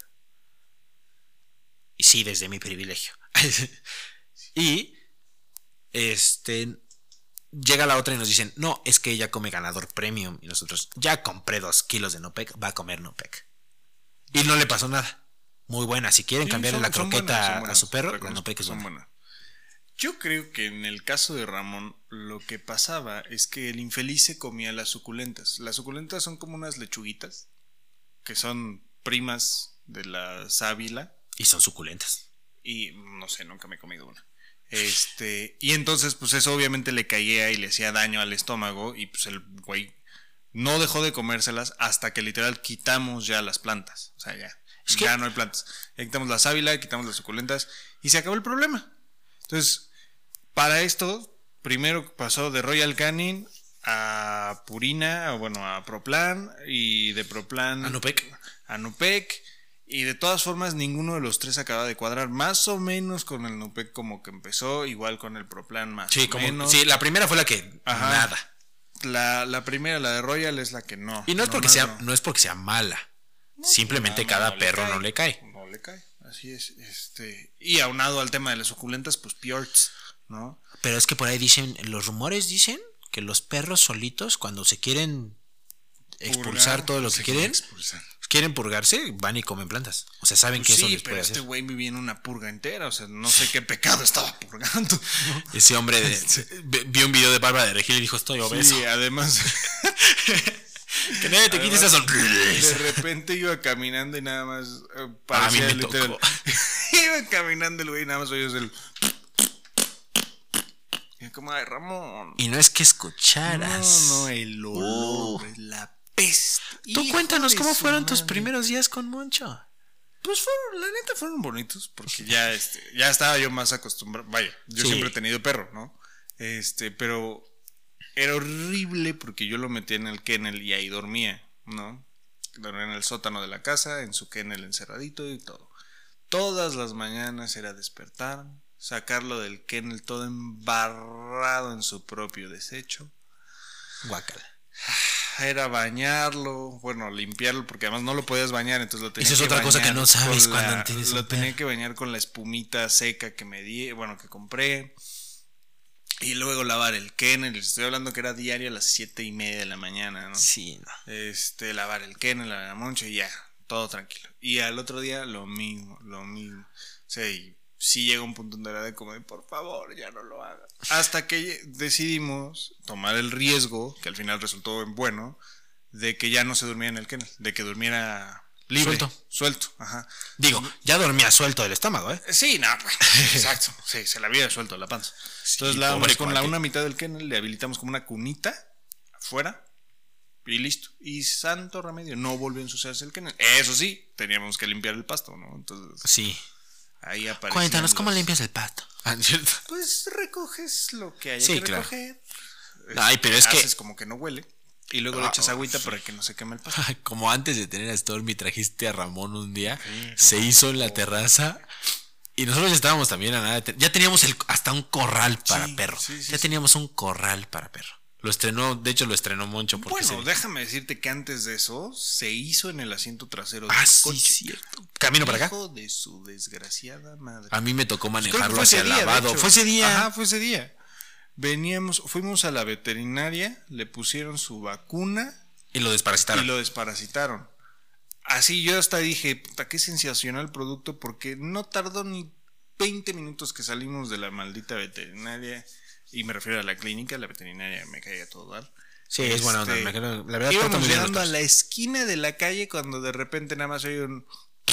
Y sí, desde mi privilegio. Y llega la otra y nos dicen, no, es que ella come ganador premium. Y nosotros, ya compré 2 kilos de Nupec, va a comer Nupec. Y no le pasó nada. Muy buena. Si quieren cambiarle la croqueta a su perro, la Nupec es buena. Yo creo que en el caso de Ramón, lo que pasaba es que el infeliz se comía las suculentas. Las suculentas son como unas lechuguitas que son primas de la sábila. Y son suculentas. Y no sé, nunca me he comido una. Y entonces, pues eso obviamente le caía y le hacía daño al estómago. Y pues el güey no dejó de comérselas hasta que literal quitamos ya las plantas. O sea, ya no hay plantas. Ya quitamos la sábila, quitamos las suculentas y se acabó el problema. Entonces, para esto, primero pasó de Royal Canin a Purina, a Proplan, y de Proplan a Nupec. Y de todas formas, ninguno de los tres acaba de cuadrar. Más o menos con el Nupec como que empezó, igual con el Proplan más o menos. Sí, la primera fue la que nada. La primera, la de Royal, es la que no. Y no es porque sea mala. No, simplemente cada perro no le cae. No le cae, así es. Y aunado al tema de las suculentas, pues Pjorts, ¿no? Pero es que por ahí los rumores dicen que los perros solitos, cuando se quieren expulsar todo lo que quieren purgarse, van y comen plantas. O sea, saben que eso les puede hacer. Este güey vivía en una purga entera. O sea, no sé qué pecado estaba purgando, ¿no? Ese hombre vio un video de Bárbara de Regil y dijo, estoy obeso. Sí, además que nadie te quite esa sonrisa. De repente iba caminando y nada más parecía a mí me literal. tocó. Iba caminando el güey y nada más oyes el... Y como, ay, Ramón. Y no es que escucharas. No, el olor, la peste. Tú cuéntanos cómo fueron tus primeros días con Moncho. Pues la neta fueron bonitos, porque ya estaba yo más acostumbrado. Vaya, yo siempre he tenido perro, ¿no? Pero era horrible porque yo lo metía en el kennel y ahí dormía, ¿no? Dormía en el sótano de la casa, en su kennel encerradito y todo. Todas las mañanas era despertar, sacarlo del kennel todo embarrado en su propio desecho. Guácala. Era bañarlo, limpiarlo, porque además no lo podías bañar, entonces lo tenía que bañar. Esa es otra cosa que no sabes cuando tienes lo tenía que bañar con la espumita seca que que compré. Y luego lavar el kennel. Les estoy hablando que era diario a las 7:30 de la mañana, ¿no? Sí, no. Lavar el kennel, lavar la moncha y ya, todo tranquilo. Y al otro día lo mismo. O sea, y sí llega un punto donde era de como de, por favor, ya no lo haga. Hasta que decidimos tomar el riesgo, que al final resultó bueno, de que ya no se durmiera en el kennel, de que durmiera libre. Suelto, ajá. Digo, ya dormía suelto del estómago, ¿eh? Sí, no, exacto. Sí, se la había suelto la panza. Entonces con una mitad del kennel le habilitamos como una cunita afuera y listo. Y santo remedio, no volvió a ensuciarse el kennel. Eso sí, teníamos que limpiar el pasto, ¿no? Entonces, sí. Ahí aparece. Cuéntanos cómo limpias el pasto. Pues recoges lo que haya que recoger. Ay, pero es haces como que no huele. Y luego le echas agüita para que no se queme el pasto. Como antes de tener a Stormy, trajiste a Ramón un día. Se hizo en la terraza. Y nosotros ya estábamos también a nada. Ya teníamos hasta un corral para perro. Ya teníamos un corral para perro. Lo estrenó Moncho. Déjame decirte que antes de eso se hizo en el asiento trasero del coche. Sí, cierto. Camino para acá. Hijo de su desgraciada madre. A mí me tocó manejarlo hacia el lavado. Fue ese día. Ajá, fue ese día. Fuimos a la veterinaria, le pusieron su vacuna. Y lo desparasitaron. Así yo hasta dije, puta, qué sensacional producto, porque no tardó ni 20 minutos que salimos de la maldita veterinaria. Y me refiero a la clínica, la veterinaria me caía a todo dar. Sí, es buena onda. La verdad, trata íbamos muy bien a los llegando a perros. la esquina de la calle cuando de repente nada más oí un...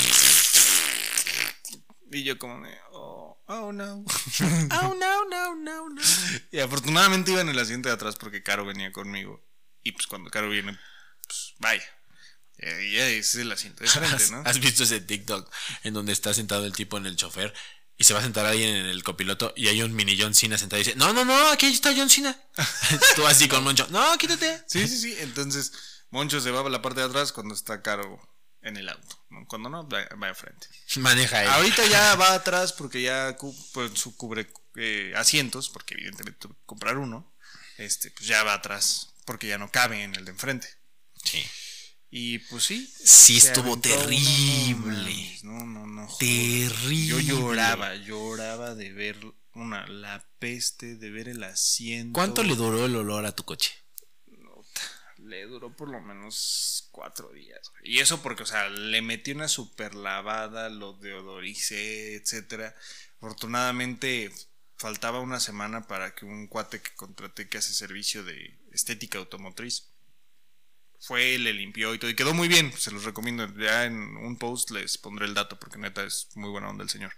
Y yo como de... Oh, no. No. Y afortunadamente iba en el asiento de atrás porque Caro venía conmigo. Y pues cuando Caro viene, pues vaya. Ya ese es el asiento de frente, ¿no? ¿Has visto ese TikTok en donde está sentado el tipo en el chofer y se va a sentar alguien en el copiloto y hay un mini John Cena sentado y dice, no, aquí está John Cena? Tú así con Moncho, no, quítate. Sí. Entonces, Moncho se va a la parte de atrás cuando está Caro en el auto. Cuando no, va de frente. Maneja él. Ahorita ya va atrás porque ya cubre asientos, porque evidentemente tuve que comprar uno. Pues ya va atrás porque ya no cabe en el de enfrente. Sí. Y pues sí. Sí, se estuvo aventó terrible. No. Terrible. Yo lloraba de ver la peste, de ver el asiento. ¿Cuánto le duró el olor a tu coche? Le duró por lo menos 4 días. Y eso porque, o sea, le metí una super lavada, lo deodoricé, etcétera. Afortunadamente faltaba una semana para que un cuate que contraté que hace servicio de estética automotriz fue, le limpió y todo. Y quedó muy bien, se los recomiendo. Ya en un post les pondré el dato porque neta es muy buena onda el señor.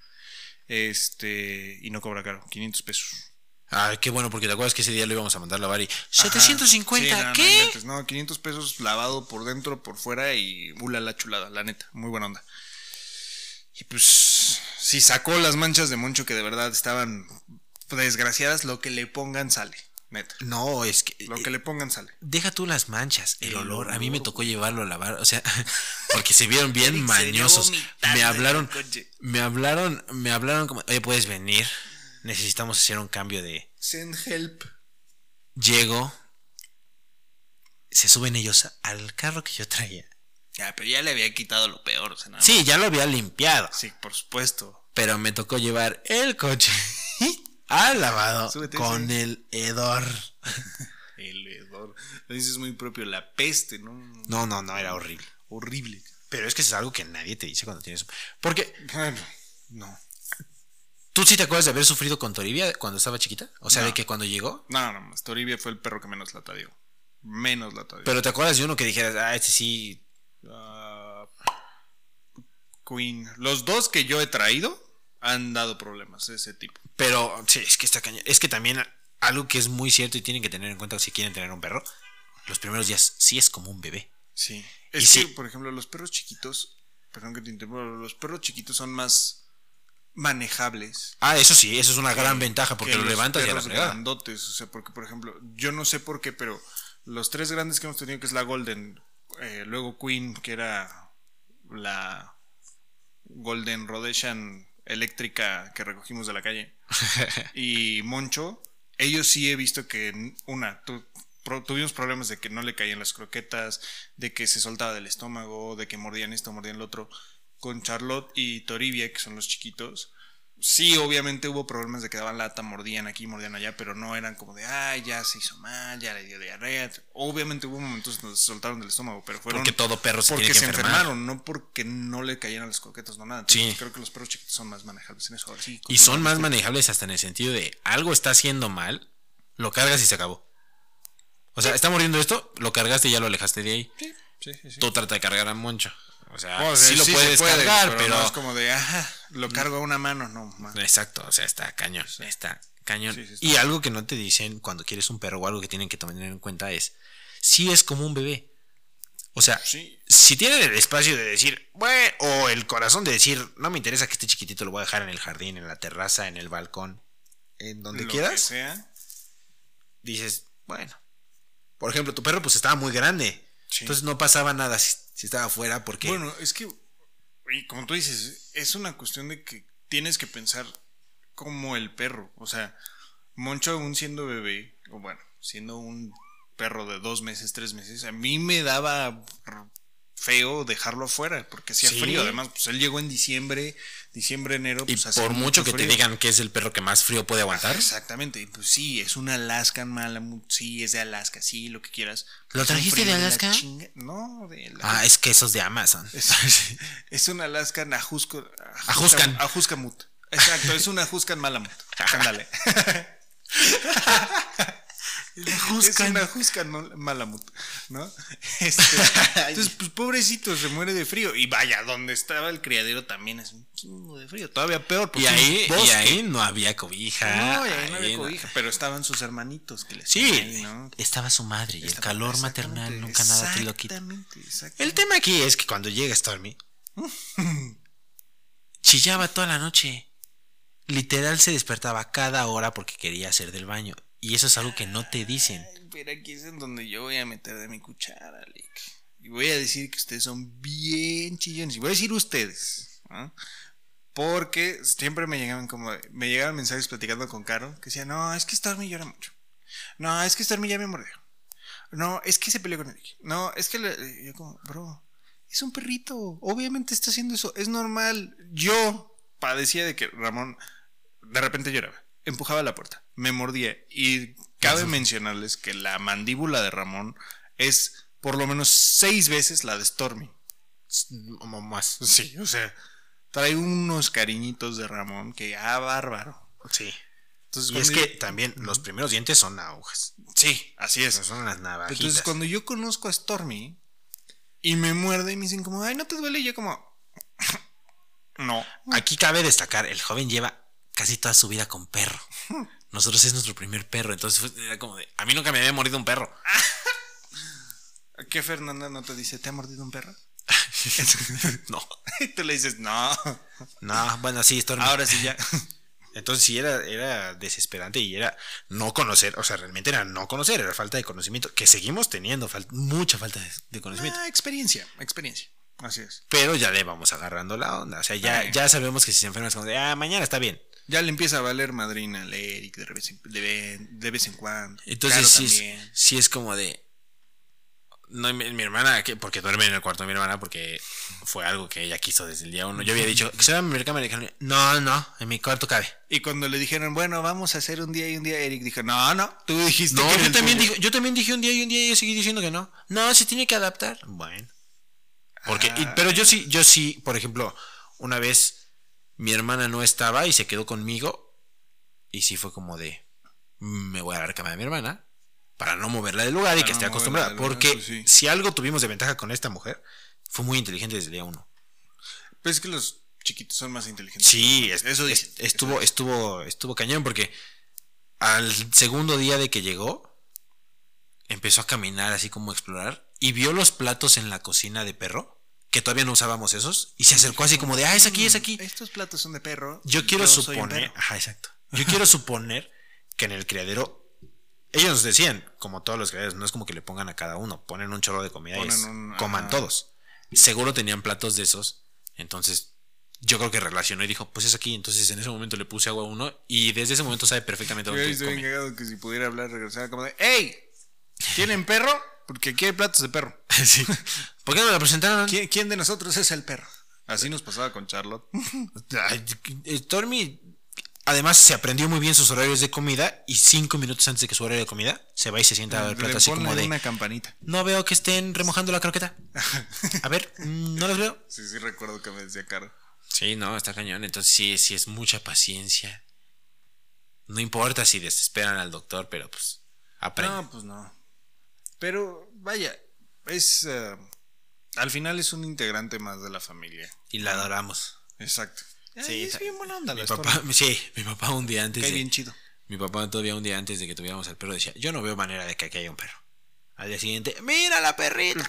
Y no cobra caro, 500 pesos. Ay, qué bueno, porque te acuerdas que ese día lo íbamos a mandar a lavar y 750, sí, ¿qué? No, 500 pesos lavado por dentro, por fuera y la chulada, la neta, muy buena onda. Y pues, si sacó las manchas de Moncho que de verdad estaban desgraciadas, lo que le pongan sale, neta. No, es que... Lo que le pongan sale. Deja tú las manchas, el olor. A mí me olor, tocó llevarlo a lavar, o sea, porque se vieron bien Sería mañosos. vomitando Me hablaron como, oye, ¿puedes venir? Necesitamos hacer un cambio de... Send help. Llego, se suben ellos al carro que yo traía. Ya, pero ya le había quitado lo peor, o sea, nada Sí, ya lo había limpiado, más. Sí, por supuesto. pero me tocó llevar el coche al lavado Súbete, con sí. el hedor. El hedor. Lo dices muy propio, la peste, ¿no? No, era horrible. Horrible. Pero es que es algo que nadie te dice cuando tienes... Porque... Bueno, no. ¿Tú sí te acuerdas de haber sufrido con Toribia cuando estaba chiquita? O sea, No. de que cuando llegó. No, Toribia fue el perro que menos lata dio. Menos lata dio. Pero ¿te acuerdas de uno que dijeras, este sí... Queen. Los dos que yo he traído han dado problemas de ese tipo. Pero sí, es que está cañón. Es que también algo que es muy cierto y tienen que tener en cuenta si quieren tener un perro, los primeros días sí es como un bebé. Sí. Y Es que, sí. por ejemplo, los perros chiquitos, perdón que te interrumpa, los perros chiquitos son más manejables. Eso sí, eso es una gran ventaja porque que lo los levantas y a la perros fregada. grandotes. O sea, porque, por ejemplo, yo no sé por qué, pero los 3 grandes que hemos tenido, que es la Golden, luego Queen, que era la Golden Rhodesian eléctrica que recogimos de la calle, y Moncho, ellos sí he visto que tuvimos problemas de que no le caían las croquetas, de que se soltaba del estómago, de que mordían esto, mordían lo otro. Con Charlotte y Toribia, que son los chiquitos, sí, obviamente hubo problemas de que daban lata, mordían aquí, mordían allá, pero no eran como de, ya se hizo mal, ya le dio diarrea. Obviamente hubo momentos donde se soltaron del estómago, pero fueron Porque todo perro se porque tiene que se enfermar. enfermaron, no porque no le cayeran las croquetas, no nada. Entonces, Sí. creo que los perros chiquitos son más manejables en eso. Ahora sí, Y son más manejables hasta en el sentido de algo está haciendo mal, lo cargas y se acabó. O sea, está muriendo esto, lo cargaste y ya lo alejaste de ahí. Sí. Tú trata de cargar a Moncho. O sea, O sea, sí lo se puedes puede, cargar, pero... no es como de, lo cargo a una mano, no. Exacto, o sea, está cañón, está cañón. Sí, está. Y algo que no te dicen cuando quieres un perro o algo que tienen que tener en cuenta es, sí es como un bebé. O sea, Sí. si tienen el espacio de decir, bueno, o el corazón de decir, no me interesa que esté chiquitito, lo voy a dejar en el jardín, en la terraza, en el balcón, en donde Lo quieras, que sea. dices, bueno. Por ejemplo, tu perro pues estaba muy grande, Sí. entonces no pasaba nada si estaba afuera porque... Bueno, es que, y como tú dices, es una cuestión de que tienes que pensar como el perro. O sea, Moncho aún siendo bebé, o bueno, siendo un perro de 2 meses, 3 meses, a mí me daba feo dejarlo afuera porque hacía Sí. frío. Además, pues él llegó en diciembre, enero, y pues hacía por mucho que frío. te digan que es el perro que más frío puede aguantar, Exactamente, y pues sí, es un Alaskan Malamute, sí, es de Alaska, sí, lo que quieras. ¿Lo Es un trajiste frío de la Alaska? No, de la... es que esos de Amazon. Es un Alaskan Ajuscan. Ajuscamut. Exacto, es un Ajuscan Malamut. Ándale. Es una Husky Malamut, ¿no? Entonces, pues pobrecito, se muere de frío. Y vaya, donde estaba el criadero también es un chingo de frío. Todavía peor. Y ahí no había cobija. No, ahí no había cobija. Pero estaban sus hermanitos que les Sí, ahí, ¿no? estaba su madre y el calor maternal nunca nada te lo quita. Exactamente. El tema aquí es que cuando llega Stormy, chillaba toda la noche. Literal se despertaba cada hora porque quería hacer del baño. Y eso es algo que no te dicen. Pero aquí es en donde yo voy a meter de mi cuchara, Lick. Y voy a decir que ustedes son bien chillones. Y voy a decir ustedes, ¿no? Porque siempre me llegaban mensajes platicando con Caro que decían, no, es que Stormy llora mucho. No, es que Stormy ya me mordió. No, es que se peleó con Eric. No, es que yo como, bro, es un perrito. Obviamente está haciendo eso. Es normal. Yo padecía de que Ramón de repente lloraba. Empujaba la puerta, me mordía. Y cabe mencionarles que la mandíbula de Ramón es por lo menos 6 veces la de Stormy. O más. Sí, o sea, trae unos cariñitos de Ramón que bárbaro. Sí. Entonces, y es que también los primeros dientes son agujas. Sí, así es. Son las navajitas. Entonces cuando yo conozco a Stormy y me muerde y me dicen como, ay, ¿no te duele? Y yo como, no. Aquí cabe destacar, el joven lleva casi toda su vida con perro. Nosotros es nuestro primer perro, entonces era como de, a mí nunca me había mordido un perro. ¿Qué Fernanda no te dice, te ha mordido un perro? No. Y tú le dices, no. No, bueno, sí, Stormy. Ahora sí ya. Entonces sí era desesperante y era no conocer, o sea, realmente era no conocer, era falta de conocimiento, que seguimos teniendo mucha falta de conocimiento. Experiencia. Así es. Pero ya le vamos agarrando la onda, o sea, ya sabemos que si se enferma es como de, mañana está bien. Ya le empieza a valer madrina al Eric de vez en cuando. Entonces sí es como de, no, mi hermana, porque duerme en el cuarto de mi hermana, porque fue algo que ella quiso desde el día 1. Yo había dicho que se va a mi cama y le dijeron, no, en mi cuarto cabe. Y cuando le dijeron, bueno, vamos a hacer un día y un día, Eric dijo, no, tú dijiste no, que yo también dije un día y un día y yo seguí diciendo que no. No, se tiene que adaptar. Bueno. Pero yo sí, por ejemplo, una vez mi hermana no estaba y se quedó conmigo y sí fue como de, me voy a la cama de mi hermana para no moverla del lugar y que esté acostumbrada. Porque pues sí. Si algo tuvimos de ventaja con esta mujer, fue muy inteligente desde el día 1. Pero es que los chiquitos son más inteligentes. Sí, estuvo cañón porque al segundo día de que llegó, empezó a caminar así como a explorar y vio los platos en la cocina de perro, que todavía no usábamos esos, y se acercó así como de, es aquí. Estos platos son de perro. Yo quiero suponer, exacto. Yo quiero suponer que en el criadero ellos nos decían, como todos los criaderos, no es como que le pongan a cada uno, ponen un chorro de comida coman todos. Seguro tenían platos de esos, entonces yo creo que relacionó y dijo, pues es aquí. Entonces en ese momento le puse agua a uno y desde ese momento sabe perfectamente dónde estoy bien cagado que si pudiera hablar regresara como de, ¡ey! ¿Tienen perro? Porque aquí hay platos de perro. Sí. ¿Por qué no me lo presentaron? ¿Quién de nosotros es el perro? Así nos pasaba con Charlotte. Stormy además se aprendió muy bien sus horarios de comida y 5 minutos antes de que su horario de comida se va y se sienta a ver plato así como de una campanita. No veo que estén remojando la croqueta. A ver, no los veo. Sí, recuerdo que me decía Caro. Sí, no, está cañón. Entonces sí es mucha paciencia. No importa si desesperan al doctor, pero pues aprende. No, pues no. Pero vaya, al final es un integrante más de la familia. Y la adoramos. Exacto. Sí, es bien buena onda. Mi papá un día antes. Qué bien chido. Mi papá todavía un día antes de que tuviéramos al perro decía, yo no veo manera de que aquí haya un perro. Al día siguiente, ¡mira la perrita!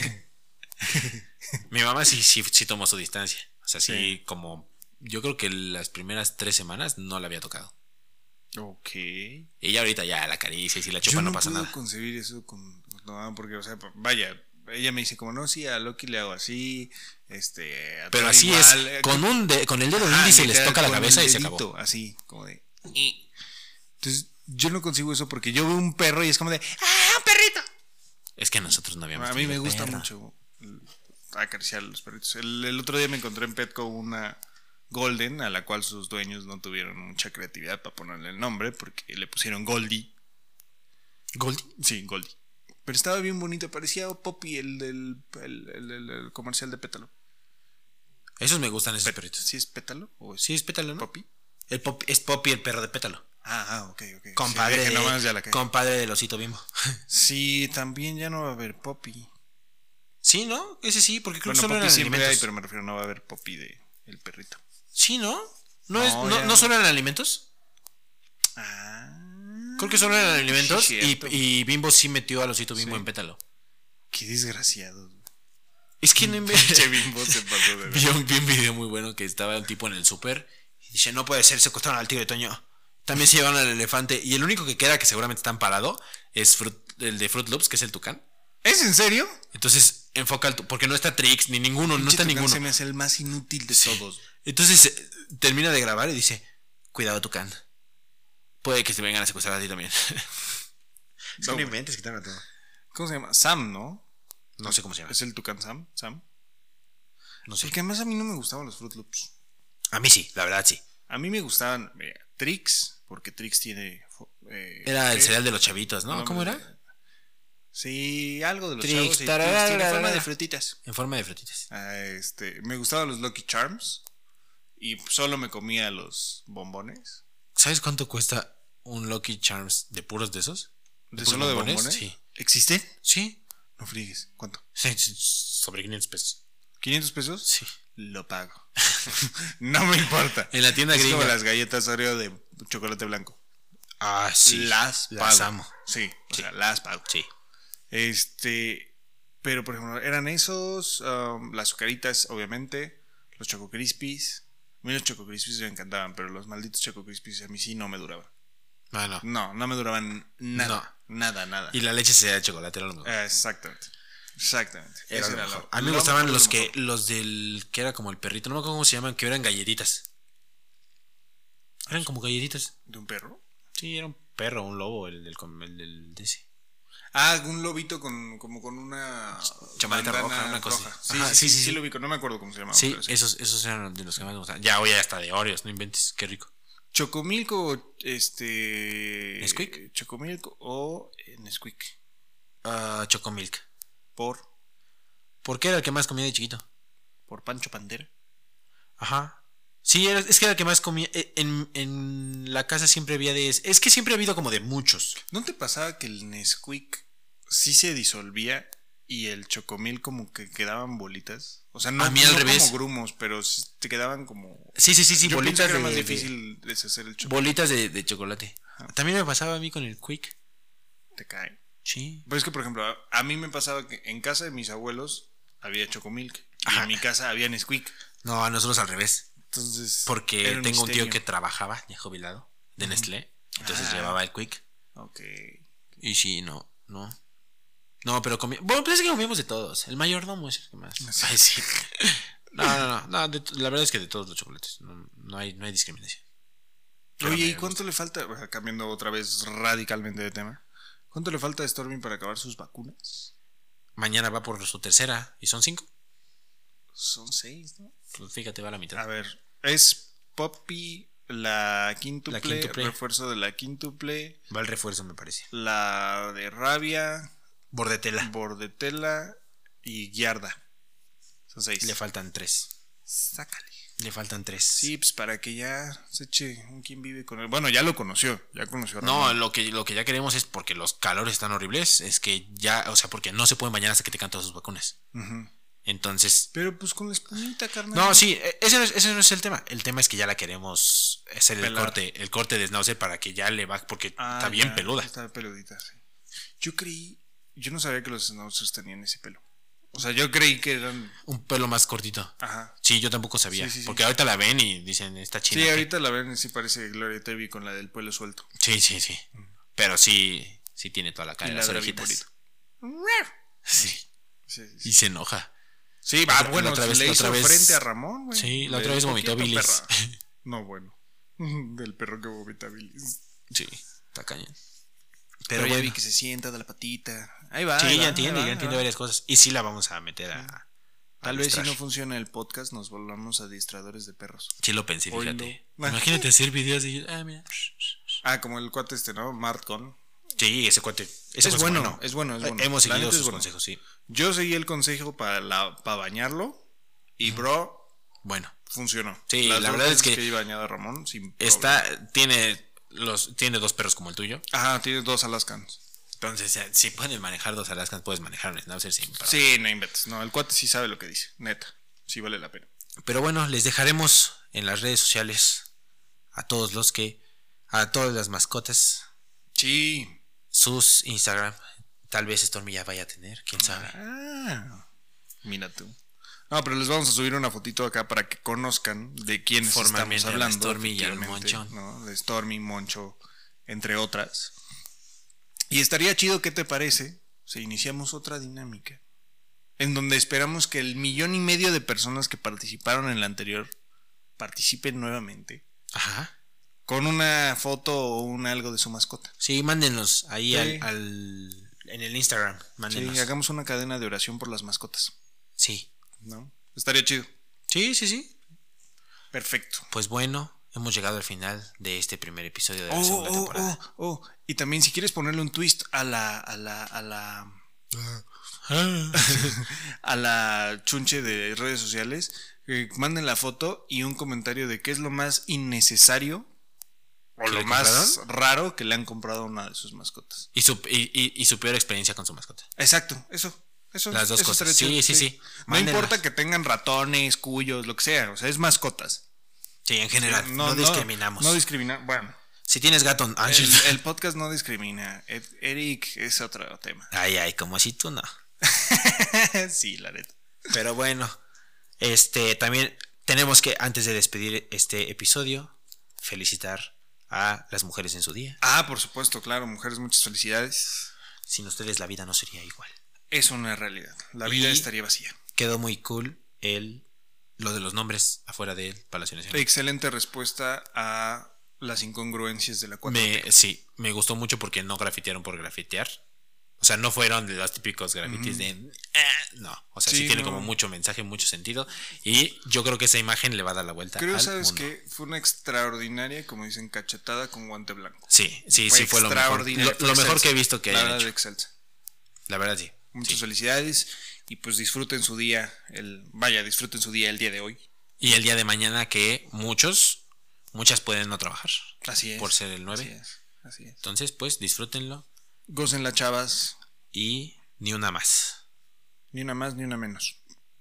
Mi mamá sí tomó su distancia. O sea, sí, como yo creo que las primeras 3 semanas no la había tocado. Ok. Y ya ahorita ya la acaricia y si la chupa no pasa nada. Yo no puedo concebir eso no, porque, o sea, vaya, ella me dice como, no, sí, a Loki le hago así, pero así igual, es, con el dedo índice les toca la cabeza y se acabó. Así, como de... Entonces, yo no consigo eso porque yo veo un perro y es como de, ¡un perrito! Es que nosotros no habíamos. A mí me gusta mucho acariciar a los perritos. El otro día me encontré en Petco una Golden, a la cual sus dueños no tuvieron mucha creatividad para ponerle el nombre porque le pusieron Goldie. ¿Goldie? Sí, Goldie. Pero estaba bien bonito, parecía Poppy, el comercial de Pétalo. Esos me gustan, esos perritos. ¿Sí es Pétalo? Sí es Pétalo, ¿no? ¿Poppy? Es Poppy el perro de Pétalo. Ok. Compadre, Sí, dije, no mames, ya la cagué. compadre del osito Bimbo. Sí, también ya no va a haber Poppy. Sí, ¿no? Ese sí, porque creo Bueno, que solo Poppy eran siempre hay, alimentos. pero me refiero, no va a haber Poppy de el perrito. Sí, ¿no? ¿No, No, ya no no. solo eran alimentos? Creo que solo eran alimentos sí, cierto. y Bimbo sí metió al osito Bimbo Sí. en pétalo. Qué desgraciado. Es que no Che, Bimbo se pasó de vi un video muy bueno que estaba un tipo en el súper y dice, no puede ser, secuestraron al tigre Toño. También se llevaron al elefante y el único que queda, que seguramente está parado, es el de Fruit Loops, que es el tucán. ¿Es en serio? Entonces enfoca porque no está Trix ni ninguno, no Pinche está tucán ninguno. Se me hace el más inútil de todos. Entonces termina de grabar y dice, cuidado tucán. Puede que se vengan a secuestrar a ti también. No, No inventes, quítame todo. ¿Cómo se llama? Sam, ¿no? No sé cómo se llama. ¿Es el tucán Sam? No sé. Porque además a mí no me gustaban los Fruit Loops. A mí sí, la verdad sí. A mí me gustaban Trix, porque Trix tiene... Era el ¿qué? cereal de los chavitos, ¿no? No, ¿Cómo me- era? Sí, algo de los Trix, chavos. Y Trix tararara, tiene forma tararara. de frutitas. En forma de frutitas. Me gustaban los Lucky Charms. Y solo me comía los bombones. ¿Sabes cuánto cuesta un Lucky Charms de puros de esos? ¿De puros solo de bombones? Sí. ¿Existen? Sí. No frigues. ¿Cuánto? Sí, sobre 500 pesos. ¿500 pesos? Sí. Lo pago. No me importa. En la tienda Es como gringa. las galletas Oreo de chocolate blanco. Ah, sí. Las pago. Las amo. Sí, o Sí. sea, las pago. Sí. Pero por ejemplo, eran esos, las azucaritas, obviamente, los Choco Crispies. A mí los Choco Crispies me encantaban, pero los malditos Choco Crispies a mí sí no me duraban. Bueno. No me duraban nada. Nada. Y la leche sería de chocolate, era lo mejor. Exactamente. Era Ese lo era mejor. lo- A mí me lo gustaban mejor, los lo mejor. los del que era como el perrito, no me acuerdo cómo se llaman, que eran galletitas. Eran como galletitas. ¿De un perro? Sí, era un perro, un lobo, el del de ese. Un lobito como con una Chamarrita bandana roja, una cosa así. Sí, Ajá, sí, lo ubico. No me acuerdo cómo se llamaba. Sí, pero sí. esos eran de los que más me gustaban. Ya, hoy hasta de Oreos, no inventes, qué rico. Chocomilk o ¿Nesquik? Chocomilk o Nesquik. Chocomilk. Por ¿Por qué era el que más comía de chiquito? Pancho Pantera. Ajá. Sí, es que era el que más comía. En la casa siempre había de... Es que siempre ha habido como de muchos. ¿No te pasaba que el Nesquik sí se disolvía y el Chocomilk como que quedaban bolitas? O sea, no, A mí al no revés. como grumos, pero sí te quedaban como... Sí, Yo bolitas pienso que era más de- difícil deshacer el chocolate. Bolitas de chocolate. También me pasaba a mí con el Quick. Te cae. Sí. Pero es que, por ejemplo, a mí me pasaba que en casa de mis abuelos había Chocomilk y Ajá. en mi casa había Nesquik. No, a nosotros al revés. Entonces, Porque era tengo un tío misterio. que trabajaba, ya jubilado, de Nestlé. Entonces Ah. llevaba el Quick. Ok. Y sí, no. No, pero comía. Bueno, pues es que comíamos de todos. El mayordomo es el que más. Sí. Ay, sí. No. La verdad es que de todos los chocolates. No hay discriminación. Pero Oye, me ¿y cuánto le falta? O sea, cambiando otra vez radicalmente de tema. ¿Cuánto le falta a Stormy para acabar sus vacunas? Mañana va por su tercera. ¿Y son 5? Son 6, ¿no? Pues fíjate, va a la mitad. A ver, es Poppy, la quíntuple, La quíntuple. refuerzo de la quíntuple, Va el refuerzo, me parece. la de rabia, Bordetela. bordetela y guiarda. Son 6. Le faltan 3. Sácale. Le faltan 3. Sí, pues para que ya se eche un quien vive con él. Bueno, ya lo conoció, ya conoció a No, Ramón. lo que ya queremos es porque los calores están horribles. Es que ya, o sea, porque no se pueden bañar hasta que te cantan sus vacunas. Ujú. Entonces. Pero pues con la espumita, carnal. No, sí, ese no es el tema. El tema es que ya la queremos hacer Pelar. el corte de Schnauzer para que ya le va, porque está bien ya, peluda. Está peludita, sí. Yo no sabía que los schnauzers tenían ese pelo. O sea, yo creí que eran... Un pelo más cortito. Ajá. Sí, yo tampoco sabía. Sí. Porque ahorita la ven y dicen, esta china. Sí, ¿qué?". ahorita la ven y sí parece Gloria Trevi con la del pelo suelto. Sí. Pero sí tiene toda la cara Y de las ladra bien orejitas. bonito. Sí. Sí. Y se enoja. Sí, La bueno, otra vez- le la hizo otra vez- frente a Ramón, güey. Sí, la Le otra vez dijo, vomitó "Quieto, bilis". perra". No, bueno. Del perro que vomita bilis. Sí, está cañón. Pero ya bueno. vi que se sienta de la patita. Ahí va. Sí, ahí ya va, entiende, ahí va, ya entiende ahí va. varias cosas. Y sí la vamos a meter a Tal vez si ilustrar. no funciona el podcast, nos volvamos adiestradores de perros. Sí lo pensé, Oílo. fíjate. Imagínate hacer videos y mira. Como el cuate ¿no? Martcon. Sí, ese cuate. Ese Es fue bueno, es bueno. Hemos La seguido neta es sus bueno. consejos, sí. Yo seguí el consejo para bañarlo. Y bro, Bueno, funcionó. Sí, Las la dos verdad es veces que he bañado a Ramón sin tiene tiene 2 perros como el tuyo. Ajá, tiene 2 Alaskans. Entonces, si puedes manejar 2 Alaskans, puedes manejar un Schnauzer sin problema. Sí, no inventes. No, el cuate sí sabe lo que dice. Neta. Sí vale la pena. Pero bueno, les dejaremos en las redes sociales a todas las mascotas, Sí. sus Instagram. Tal vez Stormy ya vaya a tener, quién sabe. Ah, mira tú. No, pero les vamos a subir una fotito acá para que conozcan de quiénes Formalmente estamos a la hablando. Stormy y al efectivamente, Monchón. ¿no? De Stormy, Moncho, entre otras. Y estaría chido, ¿qué te parece? Si iniciamos otra dinámica en donde esperamos que el 1.5 millones de personas que participaron en la anterior participen nuevamente Ajá. con una foto o un algo de su mascota. Sí, mándenlos ahí Sí. en el Instagram. Mándenlos. Sí, hagamos una cadena de oración por las mascotas, Sí. ¿no? Estaría chido. Sí. Perfecto. Pues bueno, hemos llegado al final de este primer episodio de la segunda temporada. Y también si quieres ponerle un twist a la chunche de redes sociales, manden la foto y un comentario de qué es lo más innecesario o ¿Que lo le más compraron? raro que le han comprado a una de sus mascotas. Y su peor experiencia con su mascota. Exacto, eso. Las dos eso cosas. estaría chido, Sí. No Mándenlas. importa que tengan ratones, cuyos, lo que sea, o sea, es mascotas. Sí, en general. No discriminamos. No discriminamos. Bueno, Si tienes gato. el podcast no discrimina. Eric es otro tema. Ay, como si tú no. Sí, la neta. Pero bueno, también tenemos que, antes de despedir este episodio, felicitar a las mujeres en su día. Ah, por supuesto, claro, mujeres, muchas felicidades. Sin ustedes la vida no sería igual. Es una realidad. La vida Y- estaría vacía. Quedó muy cool lo de los nombres afuera del Palacio Nacional. Excelente respuesta a las incongruencias de la 4T. Sí, me gustó mucho porque no grafitearon por grafitear. O sea, no fueron de los típicos grafitis de... no, o sea, sí tiene no. como mucho mensaje, mucho sentido. Y yo creo que esa imagen le va a dar la vuelta Creo, al ¿sabes mundo. qué? Fue una extraordinaria, como dicen, cachetada con guante blanco. Sí, fue lo mejor. extraordinario, Lo fue mejor excelsa. que he visto que La hayan verdad, hecho. excelsa. La verdad, sí. Muchas Sí. felicidades y pues disfruten su día, disfruten su día el día de hoy. Y el día de mañana que muchas pueden no trabajar. Así es. Por ser el 9. Así es. Entonces, pues, disfrútenlo. Gócenla, chavas. Y ni una más. Ni una más, ni una menos.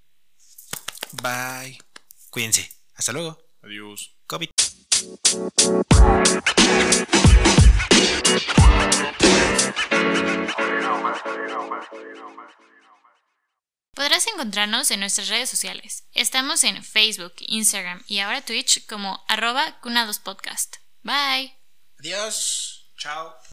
Bye. Cuídense. Hasta luego. Adiós. COVID. Podrás encontrarnos en nuestras redes sociales. Estamos en Facebook, Instagram y ahora Twitch como @cunadospodcast. Bye. Adiós. Chao.